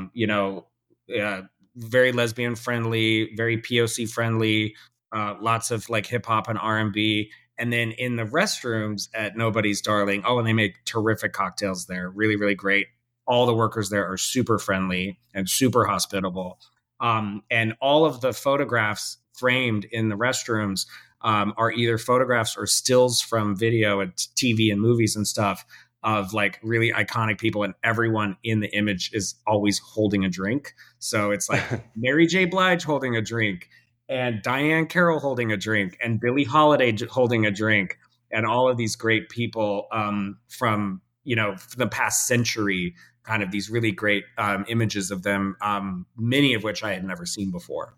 very lesbian friendly, very POC friendly, lots of like hip hop and R&B. And then in the restrooms at Nobody's Darling, and they make terrific cocktails there. Really, really great. All the workers there are super friendly and super hospitable. And all of the photographs framed in the restrooms are either photographs or stills from video and TV and movies and stuff of like really iconic people, and everyone in the image is always holding a drink. So it's like Mary J. Blige holding a drink, and Diane Carroll holding a drink, and Billie Holiday holding a drink, and all of these great people from the past century, kind of these really great images of them, many of which I had never seen before.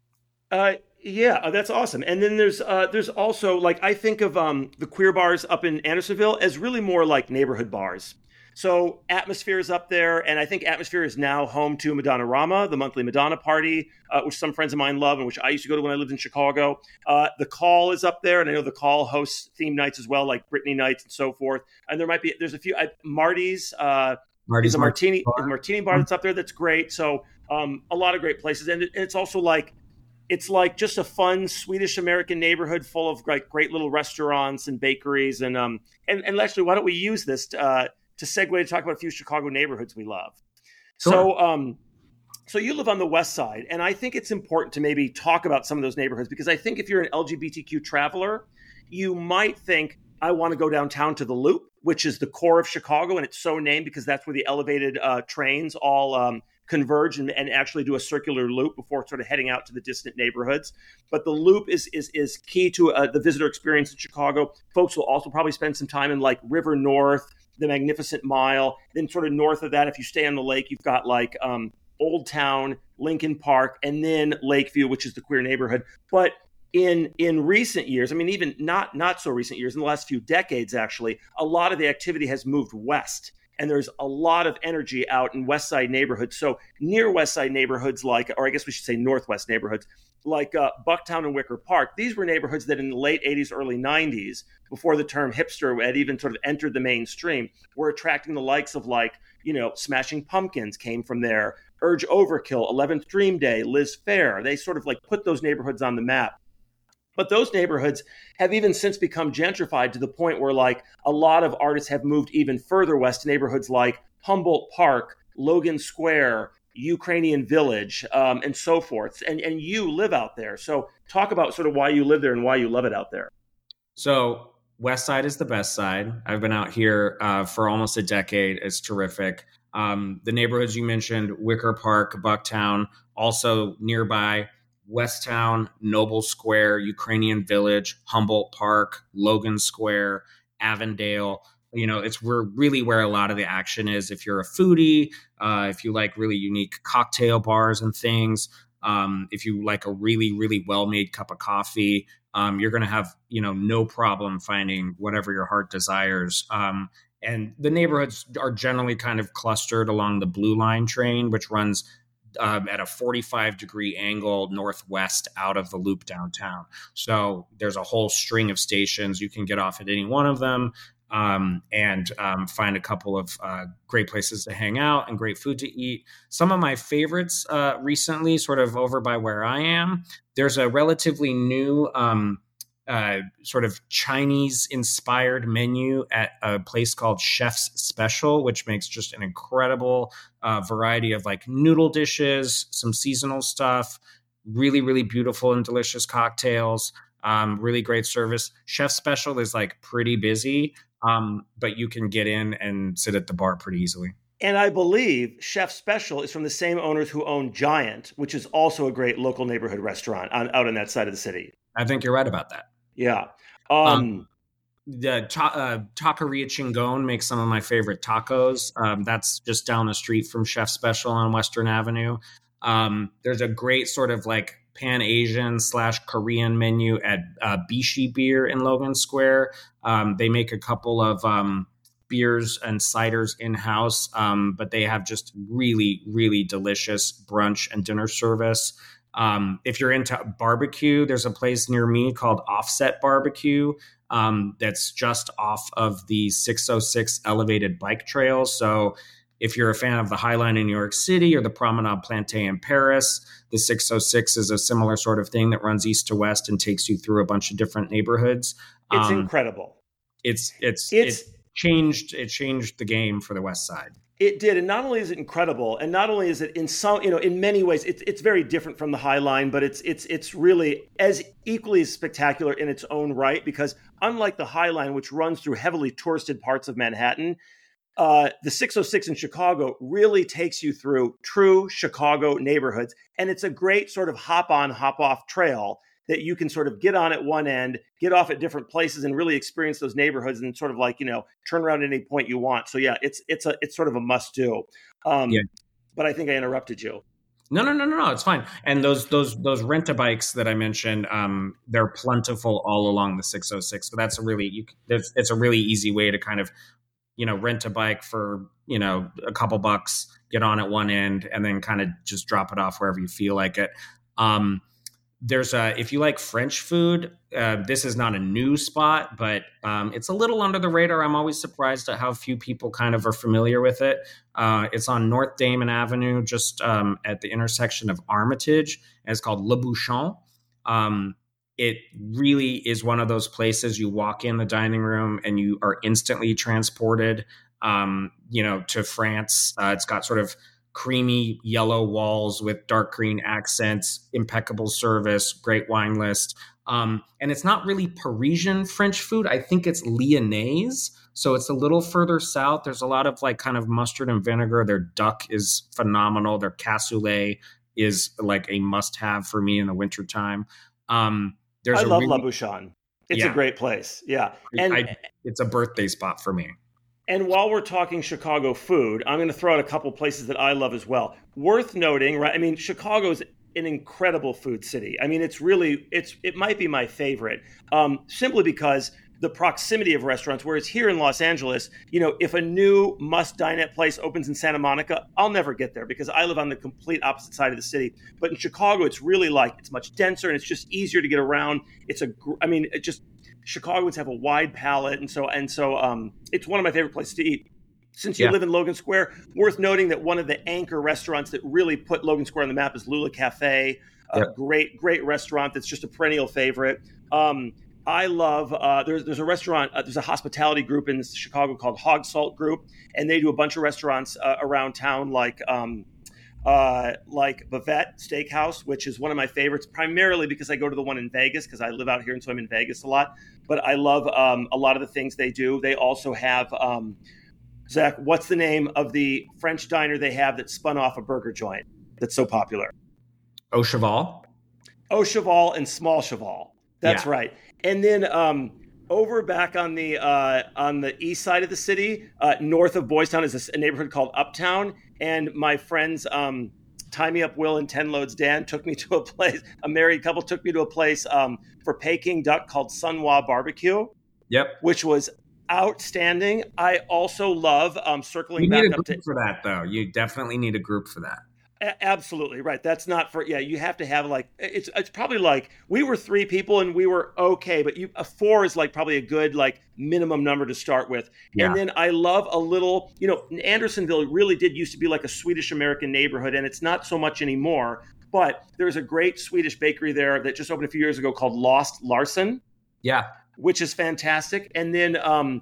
Yeah, that's awesome. And then there's also, like, I think of the queer bars up in Andersonville as really more like neighborhood bars. So Atmosphere is up there, and I think Atmosphere is now home to Madonna-Rama, the monthly Madonna party, which some friends of mine love and which I used to go to when I lived in Chicago. The Call is up there, and I know The Call hosts theme nights as well, like Britney nights and so forth. And there's a few, Marty's a martini bar that's up there that's great. So a lot of great places. And it's also like, it's like just a fun Swedish American neighborhood full of like great little restaurants and bakeries. And actually, why don't we use this to segue to talk about a few Chicago neighborhoods we love? Sure. So you live on the west side, and I think it's important to maybe talk about some of those neighborhoods, because I think if you're an LGBTQ traveler, you might think, I want to go downtown to the Loop, which is the core of Chicago, and it's so named because that's where the elevated trains all converge and actually do a circular loop before sort of heading out to the distant neighborhoods. But the Loop is key to the visitor experience in Chicago. Folks will also probably spend some time in like River North, the Magnificent Mile. Then sort of north of that, if you stay on the lake, you've got like Old Town, Lincoln Park, and then Lakeview, which is the queer neighborhood. But in recent years, I mean, even not so recent years, in the last few decades, actually, a lot of the activity has moved west. and there's a lot of energy out in West Side neighborhoods. So near West Side neighborhoods or I guess we should say Northwest neighborhoods, like Bucktown and Wicker Park. These were neighborhoods that in the late 80s, early 90s, before the term hipster had even sort of entered the mainstream, were attracting the likes of Smashing Pumpkins came from there, Urge Overkill, 11th Dream Day, Liz Phair. They sort of put those neighborhoods on the map. But those neighborhoods have even since become gentrified to the point where a lot of artists have moved even further west to neighborhoods like Humboldt Park, Logan Square, Ukrainian Village, and so forth. And you live out there. So talk about sort of why you live there and why you love it out there. So West Side is the best side. I've been out here for almost a decade. It's terrific. The neighborhoods you mentioned, Wicker Park, Bucktown, also nearby, Westtown, Noble Square, Ukrainian Village, Humboldt Park, Logan Square, Avondale. It's really where a lot of the action is. If you're a foodie, if you like really unique cocktail bars and things, if you like a really, really well-made cup of coffee, you're going to have, no problem finding whatever your heart desires. And the neighborhoods are generally kind of clustered along the Blue Line train, which runs at a 45-degree angle northwest out of the loop downtown. So there's a whole string of stations. You can get off at any one of them and find a couple of great places to hang out and great food to eat. Some of my favorites recently, sort of over by where I am, there's a relatively new sort of Chinese-inspired menu at a place called Chef's Special, which makes just an incredible variety of noodle dishes, some seasonal stuff, really, really beautiful and delicious cocktails, really great service. Chef's Special is pretty busy, but you can get in and sit at the bar pretty easily. And I believe Chef Special is from the same owners who own Giant, which is also a great local neighborhood restaurant out on that side of the city. I think you're right about that. Yeah. The Taqueria Chingon makes some of my favorite tacos. That's just down the street from Chef Special on Western Avenue. There's a great sort of Pan-Asian / Korean menu at Bishi Beer in Logan Square. They make a couple of beers and ciders in-house, but they have just really, really delicious brunch and dinner service. If you're into barbecue, there's a place near me called Offset Barbecue that's just off of the 606 elevated bike trail. So if you're a fan of the High Line in New York City or the Promenade Planté in Paris, the 606 is a similar sort of thing that runs east to west and takes you through a bunch of different neighborhoods. It's incredible. It changed the game for the West Side. It did. And not only is it incredible, and not only is it in many ways, it's very different from the High Line, but it's really as equally as spectacular in its own right, because unlike the High Line, which runs through heavily touristed parts of Manhattan, the 606 in Chicago really takes you through true Chicago neighborhoods. And it's a great sort of hop on, hop off trail that you can sort of get on at one end, get off at different places, and really experience those neighborhoods and sort of turn around at any point you want. So yeah, it's sort of a must do. But I think I interrupted you. No, it's fine. And those rent-a-bikes that I mentioned, they're plentiful all along the 606. So that's it's a really easy way to kind of, rent a bike for, a couple bucks, get on at one end, and then kind of just drop it off wherever you feel like it. If you like French food, this is not a new spot, but it's a little under the radar. I'm always surprised at how few people kind of are familiar with it. It's on North Damon Avenue, just at the intersection of Armitage, and it's called Le Bouchon. It really is one of those places you walk in the dining room and you are instantly transported, to France. It's got sort of creamy yellow walls with dark green accents, impeccable service, great wine list. And it's not really Parisian French food. I think it's Lyonnaise. So it's a little further south. There's a lot of kind of mustard and vinegar. Their duck is phenomenal. Their cassoulet is a must-have for me in the wintertime. I love La Bouchon. It's a great place. Yeah. And it's a birthday spot for me. And while we're talking Chicago food, I'm going to throw out a couple places that I love as well. Worth noting, right? I mean, Chicago's an incredible food city. I mean, it might be my favorite, simply because the proximity of restaurants. Whereas here in Los Angeles, if a new must dine at place opens in Santa Monica, I'll never get there because I live on the complete opposite side of the city. But in Chicago, it's really it's much denser and it's just easier to get around. Chicagoans have a wide palate, and so it's one of my favorite places to eat. Since you live in Logan Square, worth noting that one of the anchor restaurants that really put Logan Square on the map is Lula Cafe. Great restaurant that's just a perennial favorite. I love, there's a restaurant, there's a hospitality group in Chicago called Hog Salt Group, and they do a bunch of restaurants around town like Bavette Steakhouse, which is one of my favorites, primarily because I go to the one in Vegas because I live out here and so I'm in Vegas a lot. But I love a lot of the things they do. They also have, Zach, what's the name of the French diner they have that spun off a burger joint that's so popular? Au Cheval? Au Cheval and Small Cheval. That's right. And then over back on the east side of the city, north of Boys Town, is a neighborhood called Uptown. And my friends, Tie Me Up Will and 10 Loads Dan, took me to a place, a married couple took me to a place for Peking duck called Sunhua Barbecue. Yep. Which was outstanding. I also love circling back up to... You need a group for that, though. You definitely need a group for that. Absolutely right. That's not for, you have to have it's probably we were 3 people and we were okay, but a 4 is probably a good minimum number to start with. Yeah. And then I love a little, Andersonville really did used to be like a Swedish American neighborhood, and it's not so much anymore, but there's a great Swedish bakery there that just opened a few years ago called Lost Larson. Yeah. Which is fantastic. And then,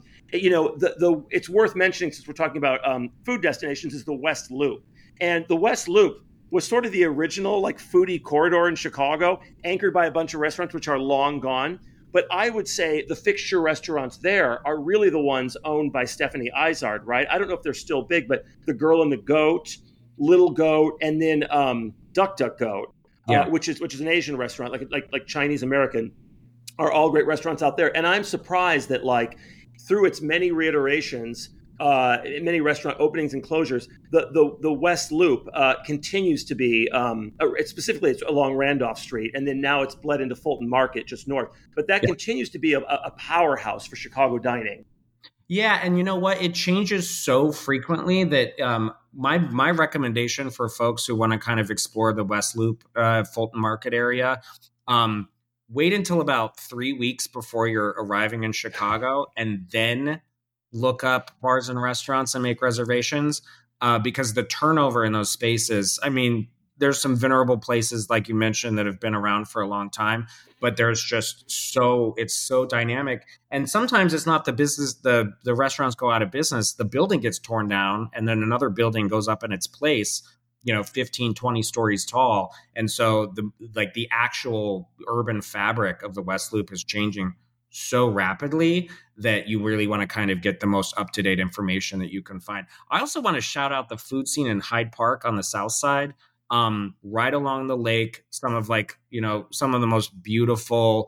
it's worth mentioning, since we're talking about food destinations, is the West Loop. And the West Loop was sort of the original foodie corridor in Chicago, anchored by a bunch of restaurants which are long gone. But I would say the fixture restaurants there are really the ones owned by Stephanie Izard, right? I don't know if they're still big, but The Girl and the Goat, Little Goat, and then Duck Duck Goat, which is an Asian restaurant, like Chinese American, are all great restaurants out there. And I'm surprised that through its many reiterations, many restaurant openings and closures, the West Loop continues to be, it's along Randolph Street, and then now it's bled into Fulton Market just north. But that continues to be a powerhouse for Chicago dining. Yeah, and you know what? It changes so frequently that my recommendation for folks who want to kind of explore the West Loop, Fulton Market area, wait until about 3 weeks before you're arriving in Chicago, and then look up bars and restaurants and make reservations, because the turnover in those spaces, there's some venerable places, like you mentioned, that have been around for a long time, but there's just it's so dynamic. And sometimes it's not the business, the restaurants go out of business, the building gets torn down and then another building goes up in its place, 15, 20 stories tall. And so the actual urban fabric of the West Loop is changing so rapidly that you really want to kind of get the most up-to-date information that you can find. I also want to shout out the food scene in Hyde Park on the south side, right along the lake. Some of the most beautiful,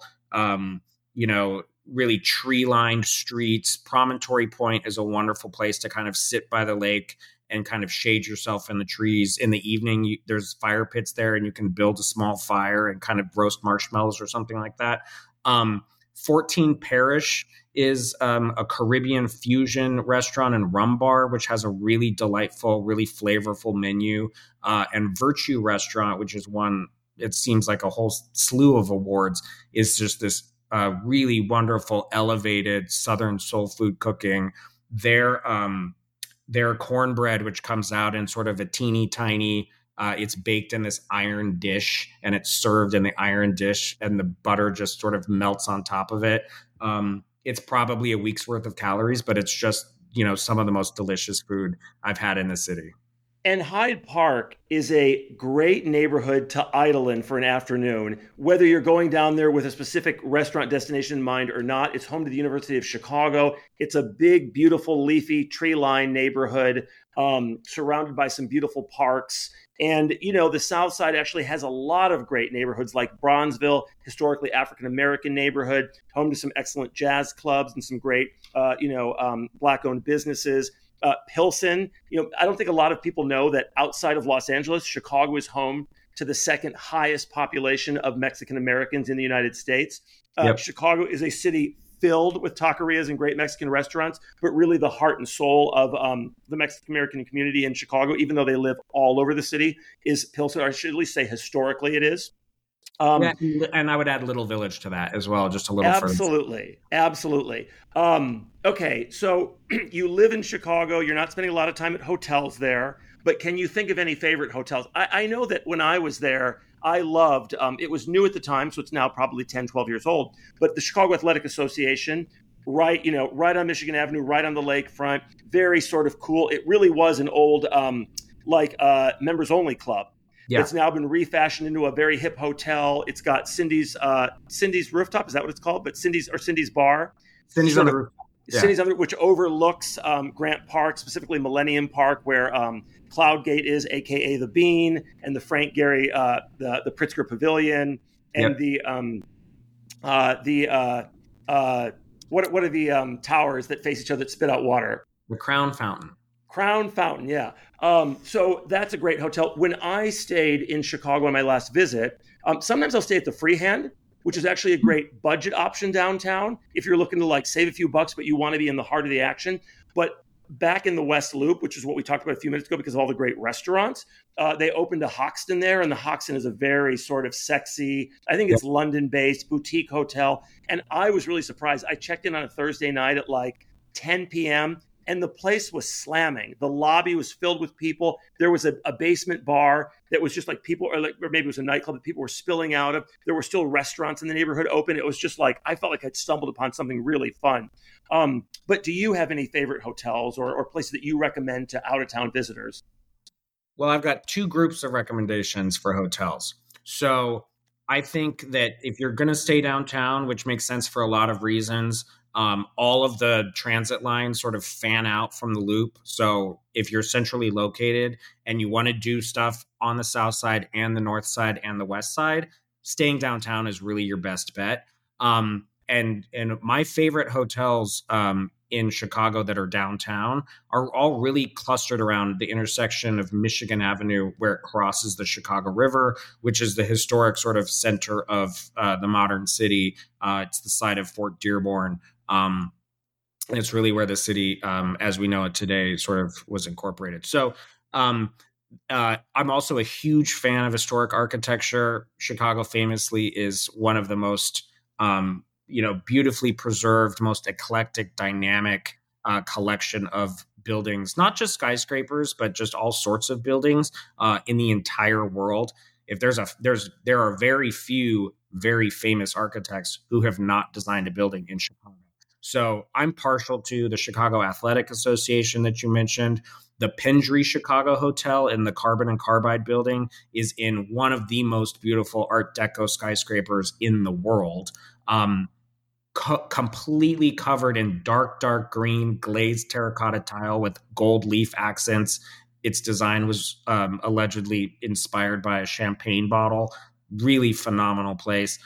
really tree-lined streets. Promontory Point is a wonderful place to kind of sit by the lake and kind of shade yourself in the trees. In the evening, there's fire pits there, and you can build a small fire and kind of roast marshmallows or something like that. 14 Parish is a Caribbean fusion restaurant and rum bar, which has a really delightful, really flavorful menu. And Virtue Restaurant, which is one, it seems like a whole slew of awards, is just this really wonderful, elevated Southern soul food cooking. Their cornbread, which comes out in sort of a teeny tiny, it's baked in this iron dish and it's served in the iron dish and the butter just sort of melts on top of it. It's probably a week's worth of calories, but it's just, some of the most delicious food I've had in the city. And Hyde Park is a great neighborhood to idle in for an afternoon, whether you're going down there with a specific restaurant destination in mind or not. It's home to the University of Chicago. It's a big, beautiful, leafy, tree-lined neighborhood surrounded by some beautiful parks. And, the South Side actually has a lot of great neighborhoods like Bronzeville, historically African-American neighborhood, home to some excellent jazz clubs and some great, Black-owned businesses. Pilsen, I don't think a lot of people know that outside of Los Angeles, Chicago is home to the second highest population of Mexican Americans in the United States. Yep. Chicago is a city filled with taquerias and great Mexican restaurants, but really the heart and soul of the Mexican American community in Chicago, even though they live all over the city, is Pilsen. Or I should at least say historically it is. Yeah, and I would add Little Village to that as well, just a little absolutely, further. Absolutely. Okay, so you live in Chicago. You're not spending a lot of time at hotels there, but can you think of any favorite hotels? I know that when I was there, I loved, it was new at the time, so it's now probably 10, 12 years old, but the Chicago Athletic Association, right on Michigan Avenue, right on the lakefront, very sort of cool. It really was an old, members only club. Yeah. It's now been refashioned into a very hip hotel. It's got Cindy's Rooftop. Is that what it's called? But Cindy's Bar. Cindy's on the roof. Yeah. Cindy's on the, which overlooks Grant Park, specifically Millennium Park, where Cloudgate is, aka the Bean, and the Frank Gehry, the Pritzker Pavilion, and what are the towers that face each other that spit out water? The Crown Fountain. Crown Fountain, yeah. So that's a great hotel. When I stayed in Chicago on my last visit, sometimes I'll stay at the Freehand, which is actually a great budget option downtown if you're looking to like save a few bucks, but you want to be in the heart of the action. But back in the West Loop, which is what we talked about a few minutes ago because of all the great restaurants, they opened a Hoxton there, and the Hoxton is a very sort of sexy, I think it's London-based boutique hotel. And I was really surprised. I checked in on a Thursday night at like 10 p.m., and the place was slamming. The lobby was filled with people. There was a basement bar that was just like people, or maybe it was a nightclub that people were spilling out of. There were still restaurants in the neighborhood open. It was just like, I felt like I'd stumbled upon something really fun. But do you have any favorite hotels or places that you recommend to out-of-town visitors? Well, I've got two groups of recommendations for hotels. So I think that if you're going to stay downtown, which makes sense for a lot of reasons, all of the transit lines sort of fan out from the loop. So if you're centrally located and you want to do stuff on the south side and the north side and the west side, staying downtown is really your best bet. And my favorite hotels in Chicago that are downtown are all really clustered around the intersection of Michigan Avenue, where it crosses the Chicago River, which is the historic sort of center of the modern city. It's the site of Fort Dearborn. And it's really where the city, as we know it today, sort of was incorporated. So I'm also a huge fan of historic architecture. Chicago famously is one of the most beautifully preserved, most eclectic, dynamic collection of buildings, not just skyscrapers, but just all sorts of buildings in the entire world. If there are very few very famous architects who have not designed a building in Chicago. So I'm partial to the Chicago Athletic Association that you mentioned. The Pendry Chicago Hotel in the Carbon and Carbide building is in one of the most beautiful Art Deco skyscrapers in the world. Completely covered in dark green glazed terracotta tile with gold leaf accents. Its design was allegedly inspired by a champagne bottle. Really phenomenal place.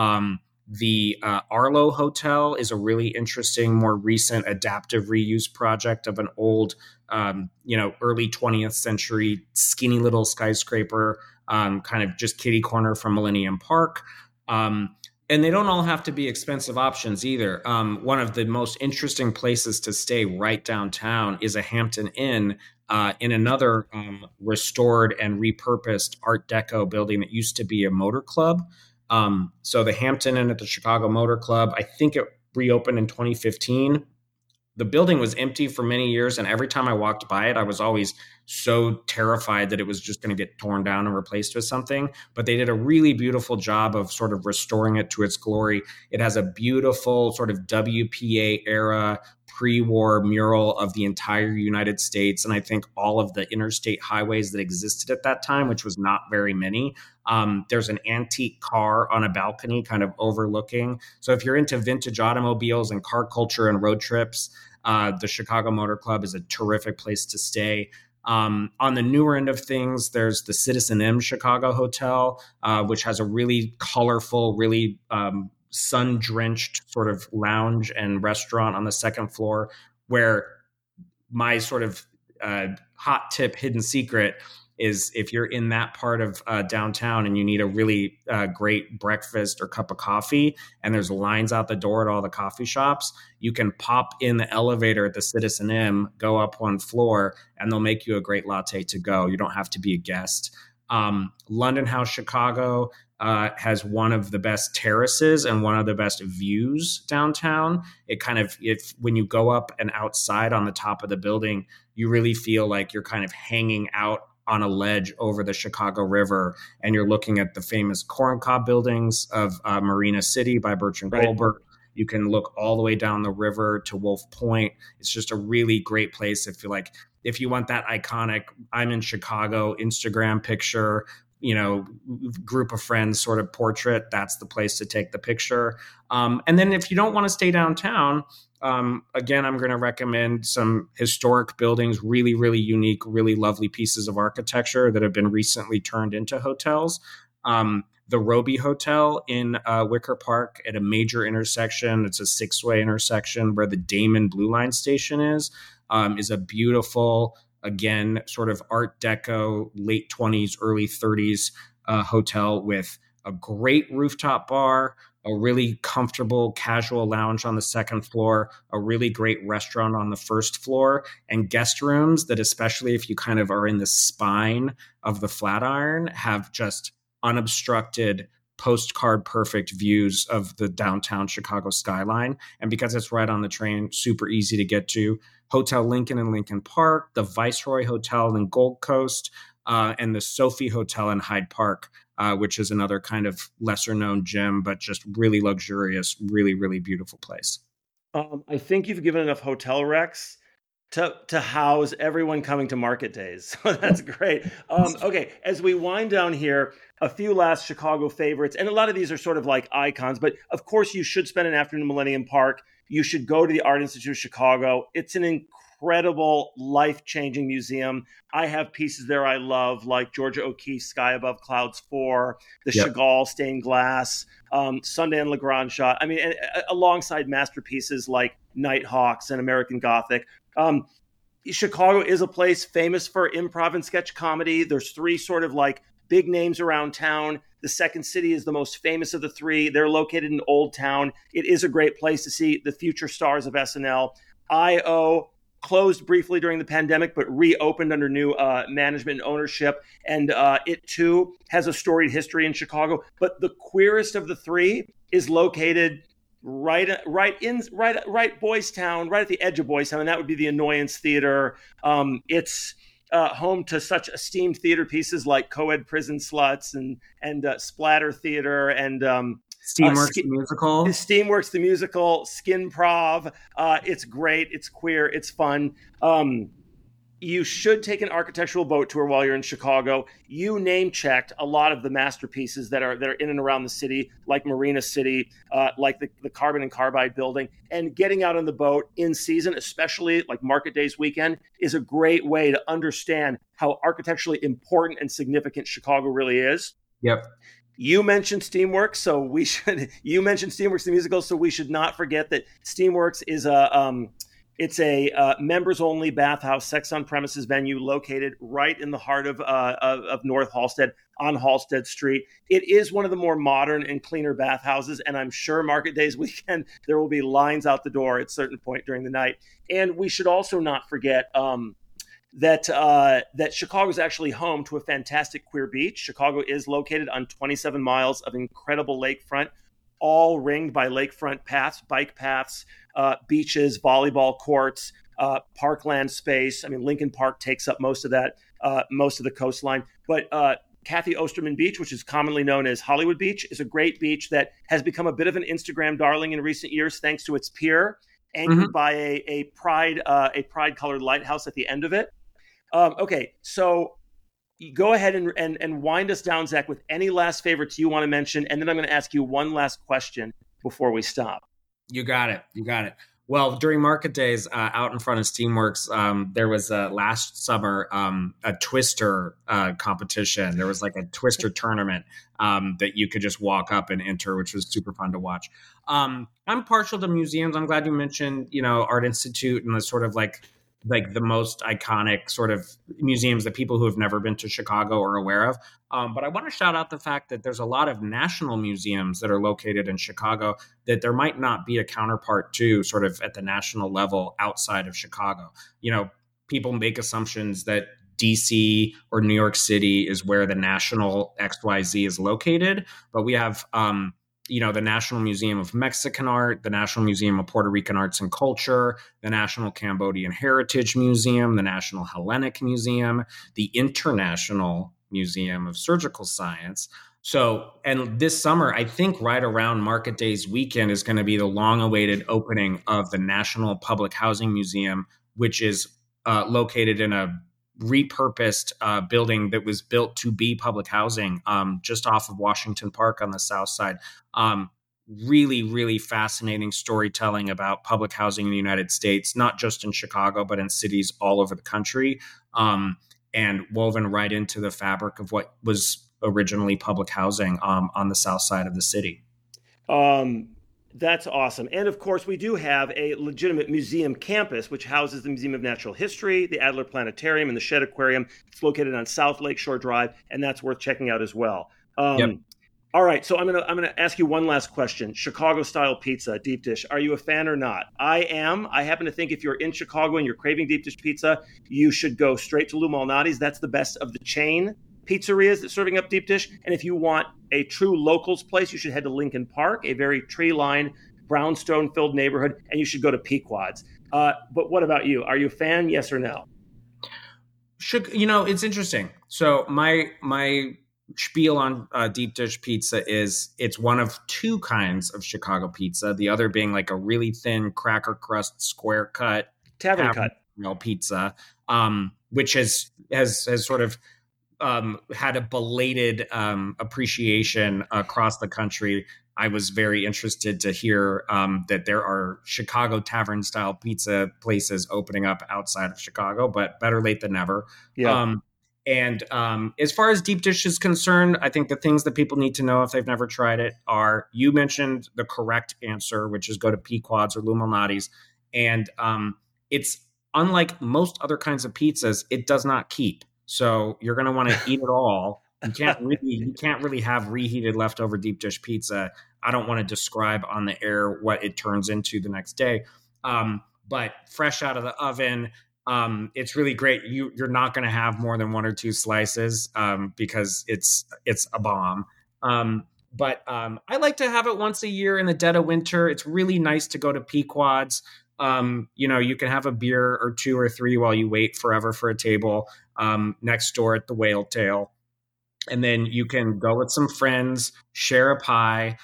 The Arlo Hotel is a really interesting, more recent adaptive reuse project of an old, early 20th century skinny little skyscraper, kind of just kitty corner from Millennium Park. And they don't all have to be expensive options either. One of the most interesting places to stay right downtown is a Hampton Inn in another restored and repurposed Art Deco building that used to be a motor club. So the Hampton Inn at the Chicago Motor Club, I think it reopened in 2015. The building was empty for many years, and every time I walked by it, I was always so terrified that it was just going to get torn down and replaced with something. But they did a really beautiful job of sort of restoring it to its glory. It has a beautiful sort of WPA era pre-war mural of the entire United States, and I think all of the interstate highways that existed at that time, which was not very many. There's an antique car on a balcony kind of overlooking. So if you're into vintage automobiles and car culture and road trips, the Chicago Motor Club is a terrific place to stay. On the newer end of things, there's the Citizen M Chicago Hotel, which has a really colorful, really sun-drenched sort of lounge and restaurant on the second floor, where my sort of hot tip hidden secret is if you're in that part of downtown and you need a really great breakfast or cup of coffee, and there's lines out the door at all the coffee shops, you can pop in the elevator at the Citizen M, go up one floor, and they'll make you a great latte to go. You don't have to be a guest. London House Chicago has one of the best terraces and one of the best views downtown. It kind of, when you go up and outside on the top of the building, you really feel like you're kind of hanging out on a ledge over the Chicago River, and you're looking at the famous corncob buildings of Marina City by Bertrand Goldberg. You can look all the way down the river to Wolf Point. It's just a really great place. If you want that iconic I'm in Chicago Instagram picture, group of friends sort of portrait, that's the place to take the picture. And then if you don't want to stay downtown, again, I'm going to recommend some historic buildings, really, really unique, really lovely pieces of architecture that have been recently turned into hotels. The Roby Hotel in Wicker Park at a major intersection. It's a 6-way intersection where the Damon Blue Line station is a beautiful, again, sort of Art Deco, late 20s, early 30s hotel with a great rooftop bar, a really comfortable casual lounge on the second floor, a really great restaurant on the first floor, and guest rooms that, especially if you kind of are in the spine of the Flatiron, have just unobstructed, postcard perfect views of the downtown Chicago skyline. And because it's right on the train, super easy to get to. Hotel Lincoln in Lincoln Park, the Viceroy Hotel in Gold Coast, and the Sophie Hotel in Hyde Park, which is another kind of lesser known gem, but just really luxurious, really, really beautiful place. I think you've given enough hotel recs to house everyone coming to market days. So that's great. Okay, as we wind down here, a few last Chicago favorites, and a lot of these are sort of like icons, but of course you should spend an afternoon in Millennium Park. You should go to the Art Institute of Chicago. It's an incredible, life-changing museum. I have pieces there I love, like Georgia O'Keeffe's Sky Above Clouds 4, the Chagall stained glass, Sunday and Legrand shot. I mean, alongside masterpieces like Nighthawks and American Gothic. Chicago is a place famous for improv and sketch comedy. There's 3 sort of like big names around town. The Second City is the most famous of the 3. They're located in Old Town. It is a great place to see the future stars of SNL. I.O. closed briefly during the pandemic, but reopened under new management and ownership. And it, too, has a storied history in Chicago. But the queerest of the 3 is located right Boys Town, right at the edge of Boys Town, and that would be the Annoyance Theater. It's home to such esteemed theater pieces like Co-ed Prison Sluts and Splatter Theater and Steamworks the musical. Steamworks the musical, Skin Prov. It's great. It's queer. It's fun. You should take an architectural boat tour while you're in Chicago. You name-checked a lot of the masterpieces that are in and around the city, like Marina City, like the Carbon and Carbide building. And getting out on the boat in season, especially like Market Days weekend, is a great way to understand how architecturally important and significant Chicago really is. Yep. You mentioned Steamworks, so we should. You mentioned Steamworks the musical, so we should not forget that Steamworks is it's a members-only bathhouse, sex-on-premises venue located right in the heart of North Halsted on Halsted Street. It is one of the more modern and cleaner bathhouses, and I'm sure Market Days weekend there will be lines out the door at a certain point during the night. And we should also not forget that Chicago is actually home to a fantastic queer beach. Chicago is located on 27 miles of incredible lakefront, all ringed by lakefront paths, bike paths, beaches, volleyball courts, parkland space. I mean, Lincoln Park takes up most of that, most of the coastline. But Kathy Osterman Beach, which is commonly known as Hollywood Beach, is a great beach that has become a bit of an Instagram darling in recent years, thanks to its pier, anchored by a pride-colored lighthouse at the end of it. Okay, so go ahead and wind us down, Zach, with any last favorites you want to mention, and then I'm going to ask you one last question before we stop. You got it. Well, during Market Days, out in front of Steamworks, there was last summer a Twister competition. There was like a Twister tournament that you could just walk up and enter, which was super fun to watch. I'm partial to museums. I'm glad you mentioned, Art Institute and the sort of like like the most iconic sort of museums that people who have never been to Chicago are aware of. But I want to shout out the fact that there's a lot of national museums that are located in Chicago that there might not be a counterpart to sort of at the national level outside of Chicago. You know, people make assumptions that DC or New York City is where the national XYZ is located, but we have the National Museum of Mexican Art, the National Museum of Puerto Rican Arts and Culture, the National Cambodian Heritage Museum, the National Hellenic Museum, the International Museum of Surgical Science. So, and this summer, I think right around Market Days weekend is going to be the long-awaited opening of the National Public Housing Museum, which is located in a repurposed building that was built to be public housing just off of Washington Park on the south side. Really, really fascinating storytelling about public housing in the United States, not just in Chicago, but in cities all over the country, and woven right into the fabric of what was originally public housing on the south side of the city. That's awesome. And of course, we do have a legitimate museum campus, which houses the Museum of Natural History, the Adler Planetarium, and the Shedd Aquarium. It's located on South Lakeshore Drive, and that's worth checking out as well. Yep. All right, so I'm gonna ask you one last question. Chicago-style pizza, deep dish. Are you a fan or not? I am. I happen to think if you're in Chicago and you're craving deep dish pizza, you should go straight to Lou Malnati's. That's the best of the chain pizzerias that's serving up deep dish. And if you want a true locals place, you should head to Lincoln Park, a very tree-lined, brownstone-filled neighborhood, and you should go to Pequod's. But what about you? Are you a fan, yes or no? It's interesting. So my spiel on deep dish pizza is it's one of two kinds of Chicago pizza, the other being like a really thin cracker crust, square cut, tavern cut pizza, which has sort of had a belated appreciation across the country. I was very interested to hear that there are Chicago tavern style pizza places opening up outside of Chicago, but better late than never. Yeah. And as far as deep dish is concerned, I think the things that people need to know if they've never tried it are, you mentioned the correct answer, which is go to Pequod's or Lou Malnati's. And it's unlike most other kinds of pizzas, it does not keep. So you're going to want to eat it all. You can't really have reheated leftover deep dish pizza. I don't want to describe on the air what it turns into the next day. But fresh out of the oven, it's really great. You're not going to have more than one or two slices because it's a bomb. But I like to have it once a year in the dead of winter. It's really nice to go to Pequod's. You can have a beer or two or three while you wait forever for a table next door at the Whale Tail. And then you can go with some friends, share a pie,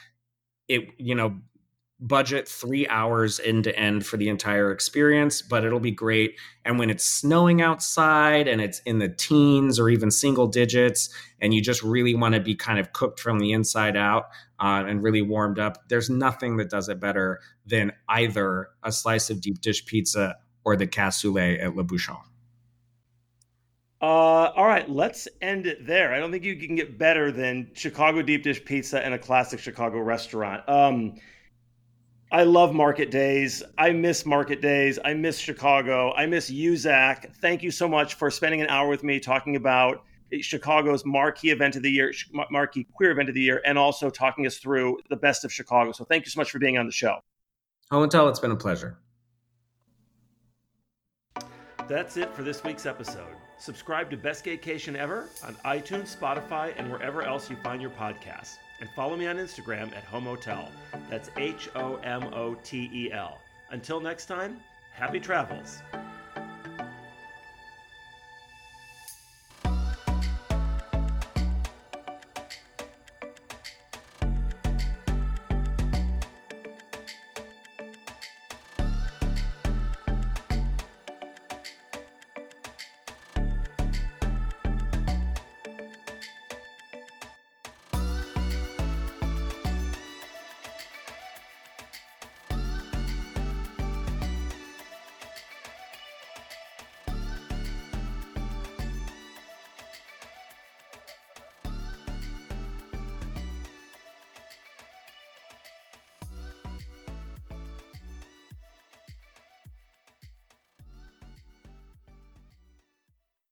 budget 3 hours end to end for the entire experience, but it'll be great. And when it's snowing outside and it's in the teens or even single digits, and you just really want to be kind of cooked from the inside out and really warmed up, there's nothing that does it better than either a slice of deep dish pizza or the cassoulet at Le Bouchon. All right, let's end it there. I don't think you can get better than Chicago deep dish pizza and a classic Chicago restaurant. I love Market Days. I miss Market Days. I miss Chicago. I miss you, Zach. Thank you so much for spending an hour with me talking about Chicago's marquee event of the year, marquee queer event of the year, and also talking us through the best of Chicago. So thank you so much for being on the show. Hohentel, it's been a pleasure. That's it for this week's episode. Subscribe to Best Gaycation Ever on iTunes, Spotify, and wherever else you find your podcasts. And follow me on Instagram at Homotel. That's HOMOTEL. Until next time, happy travels.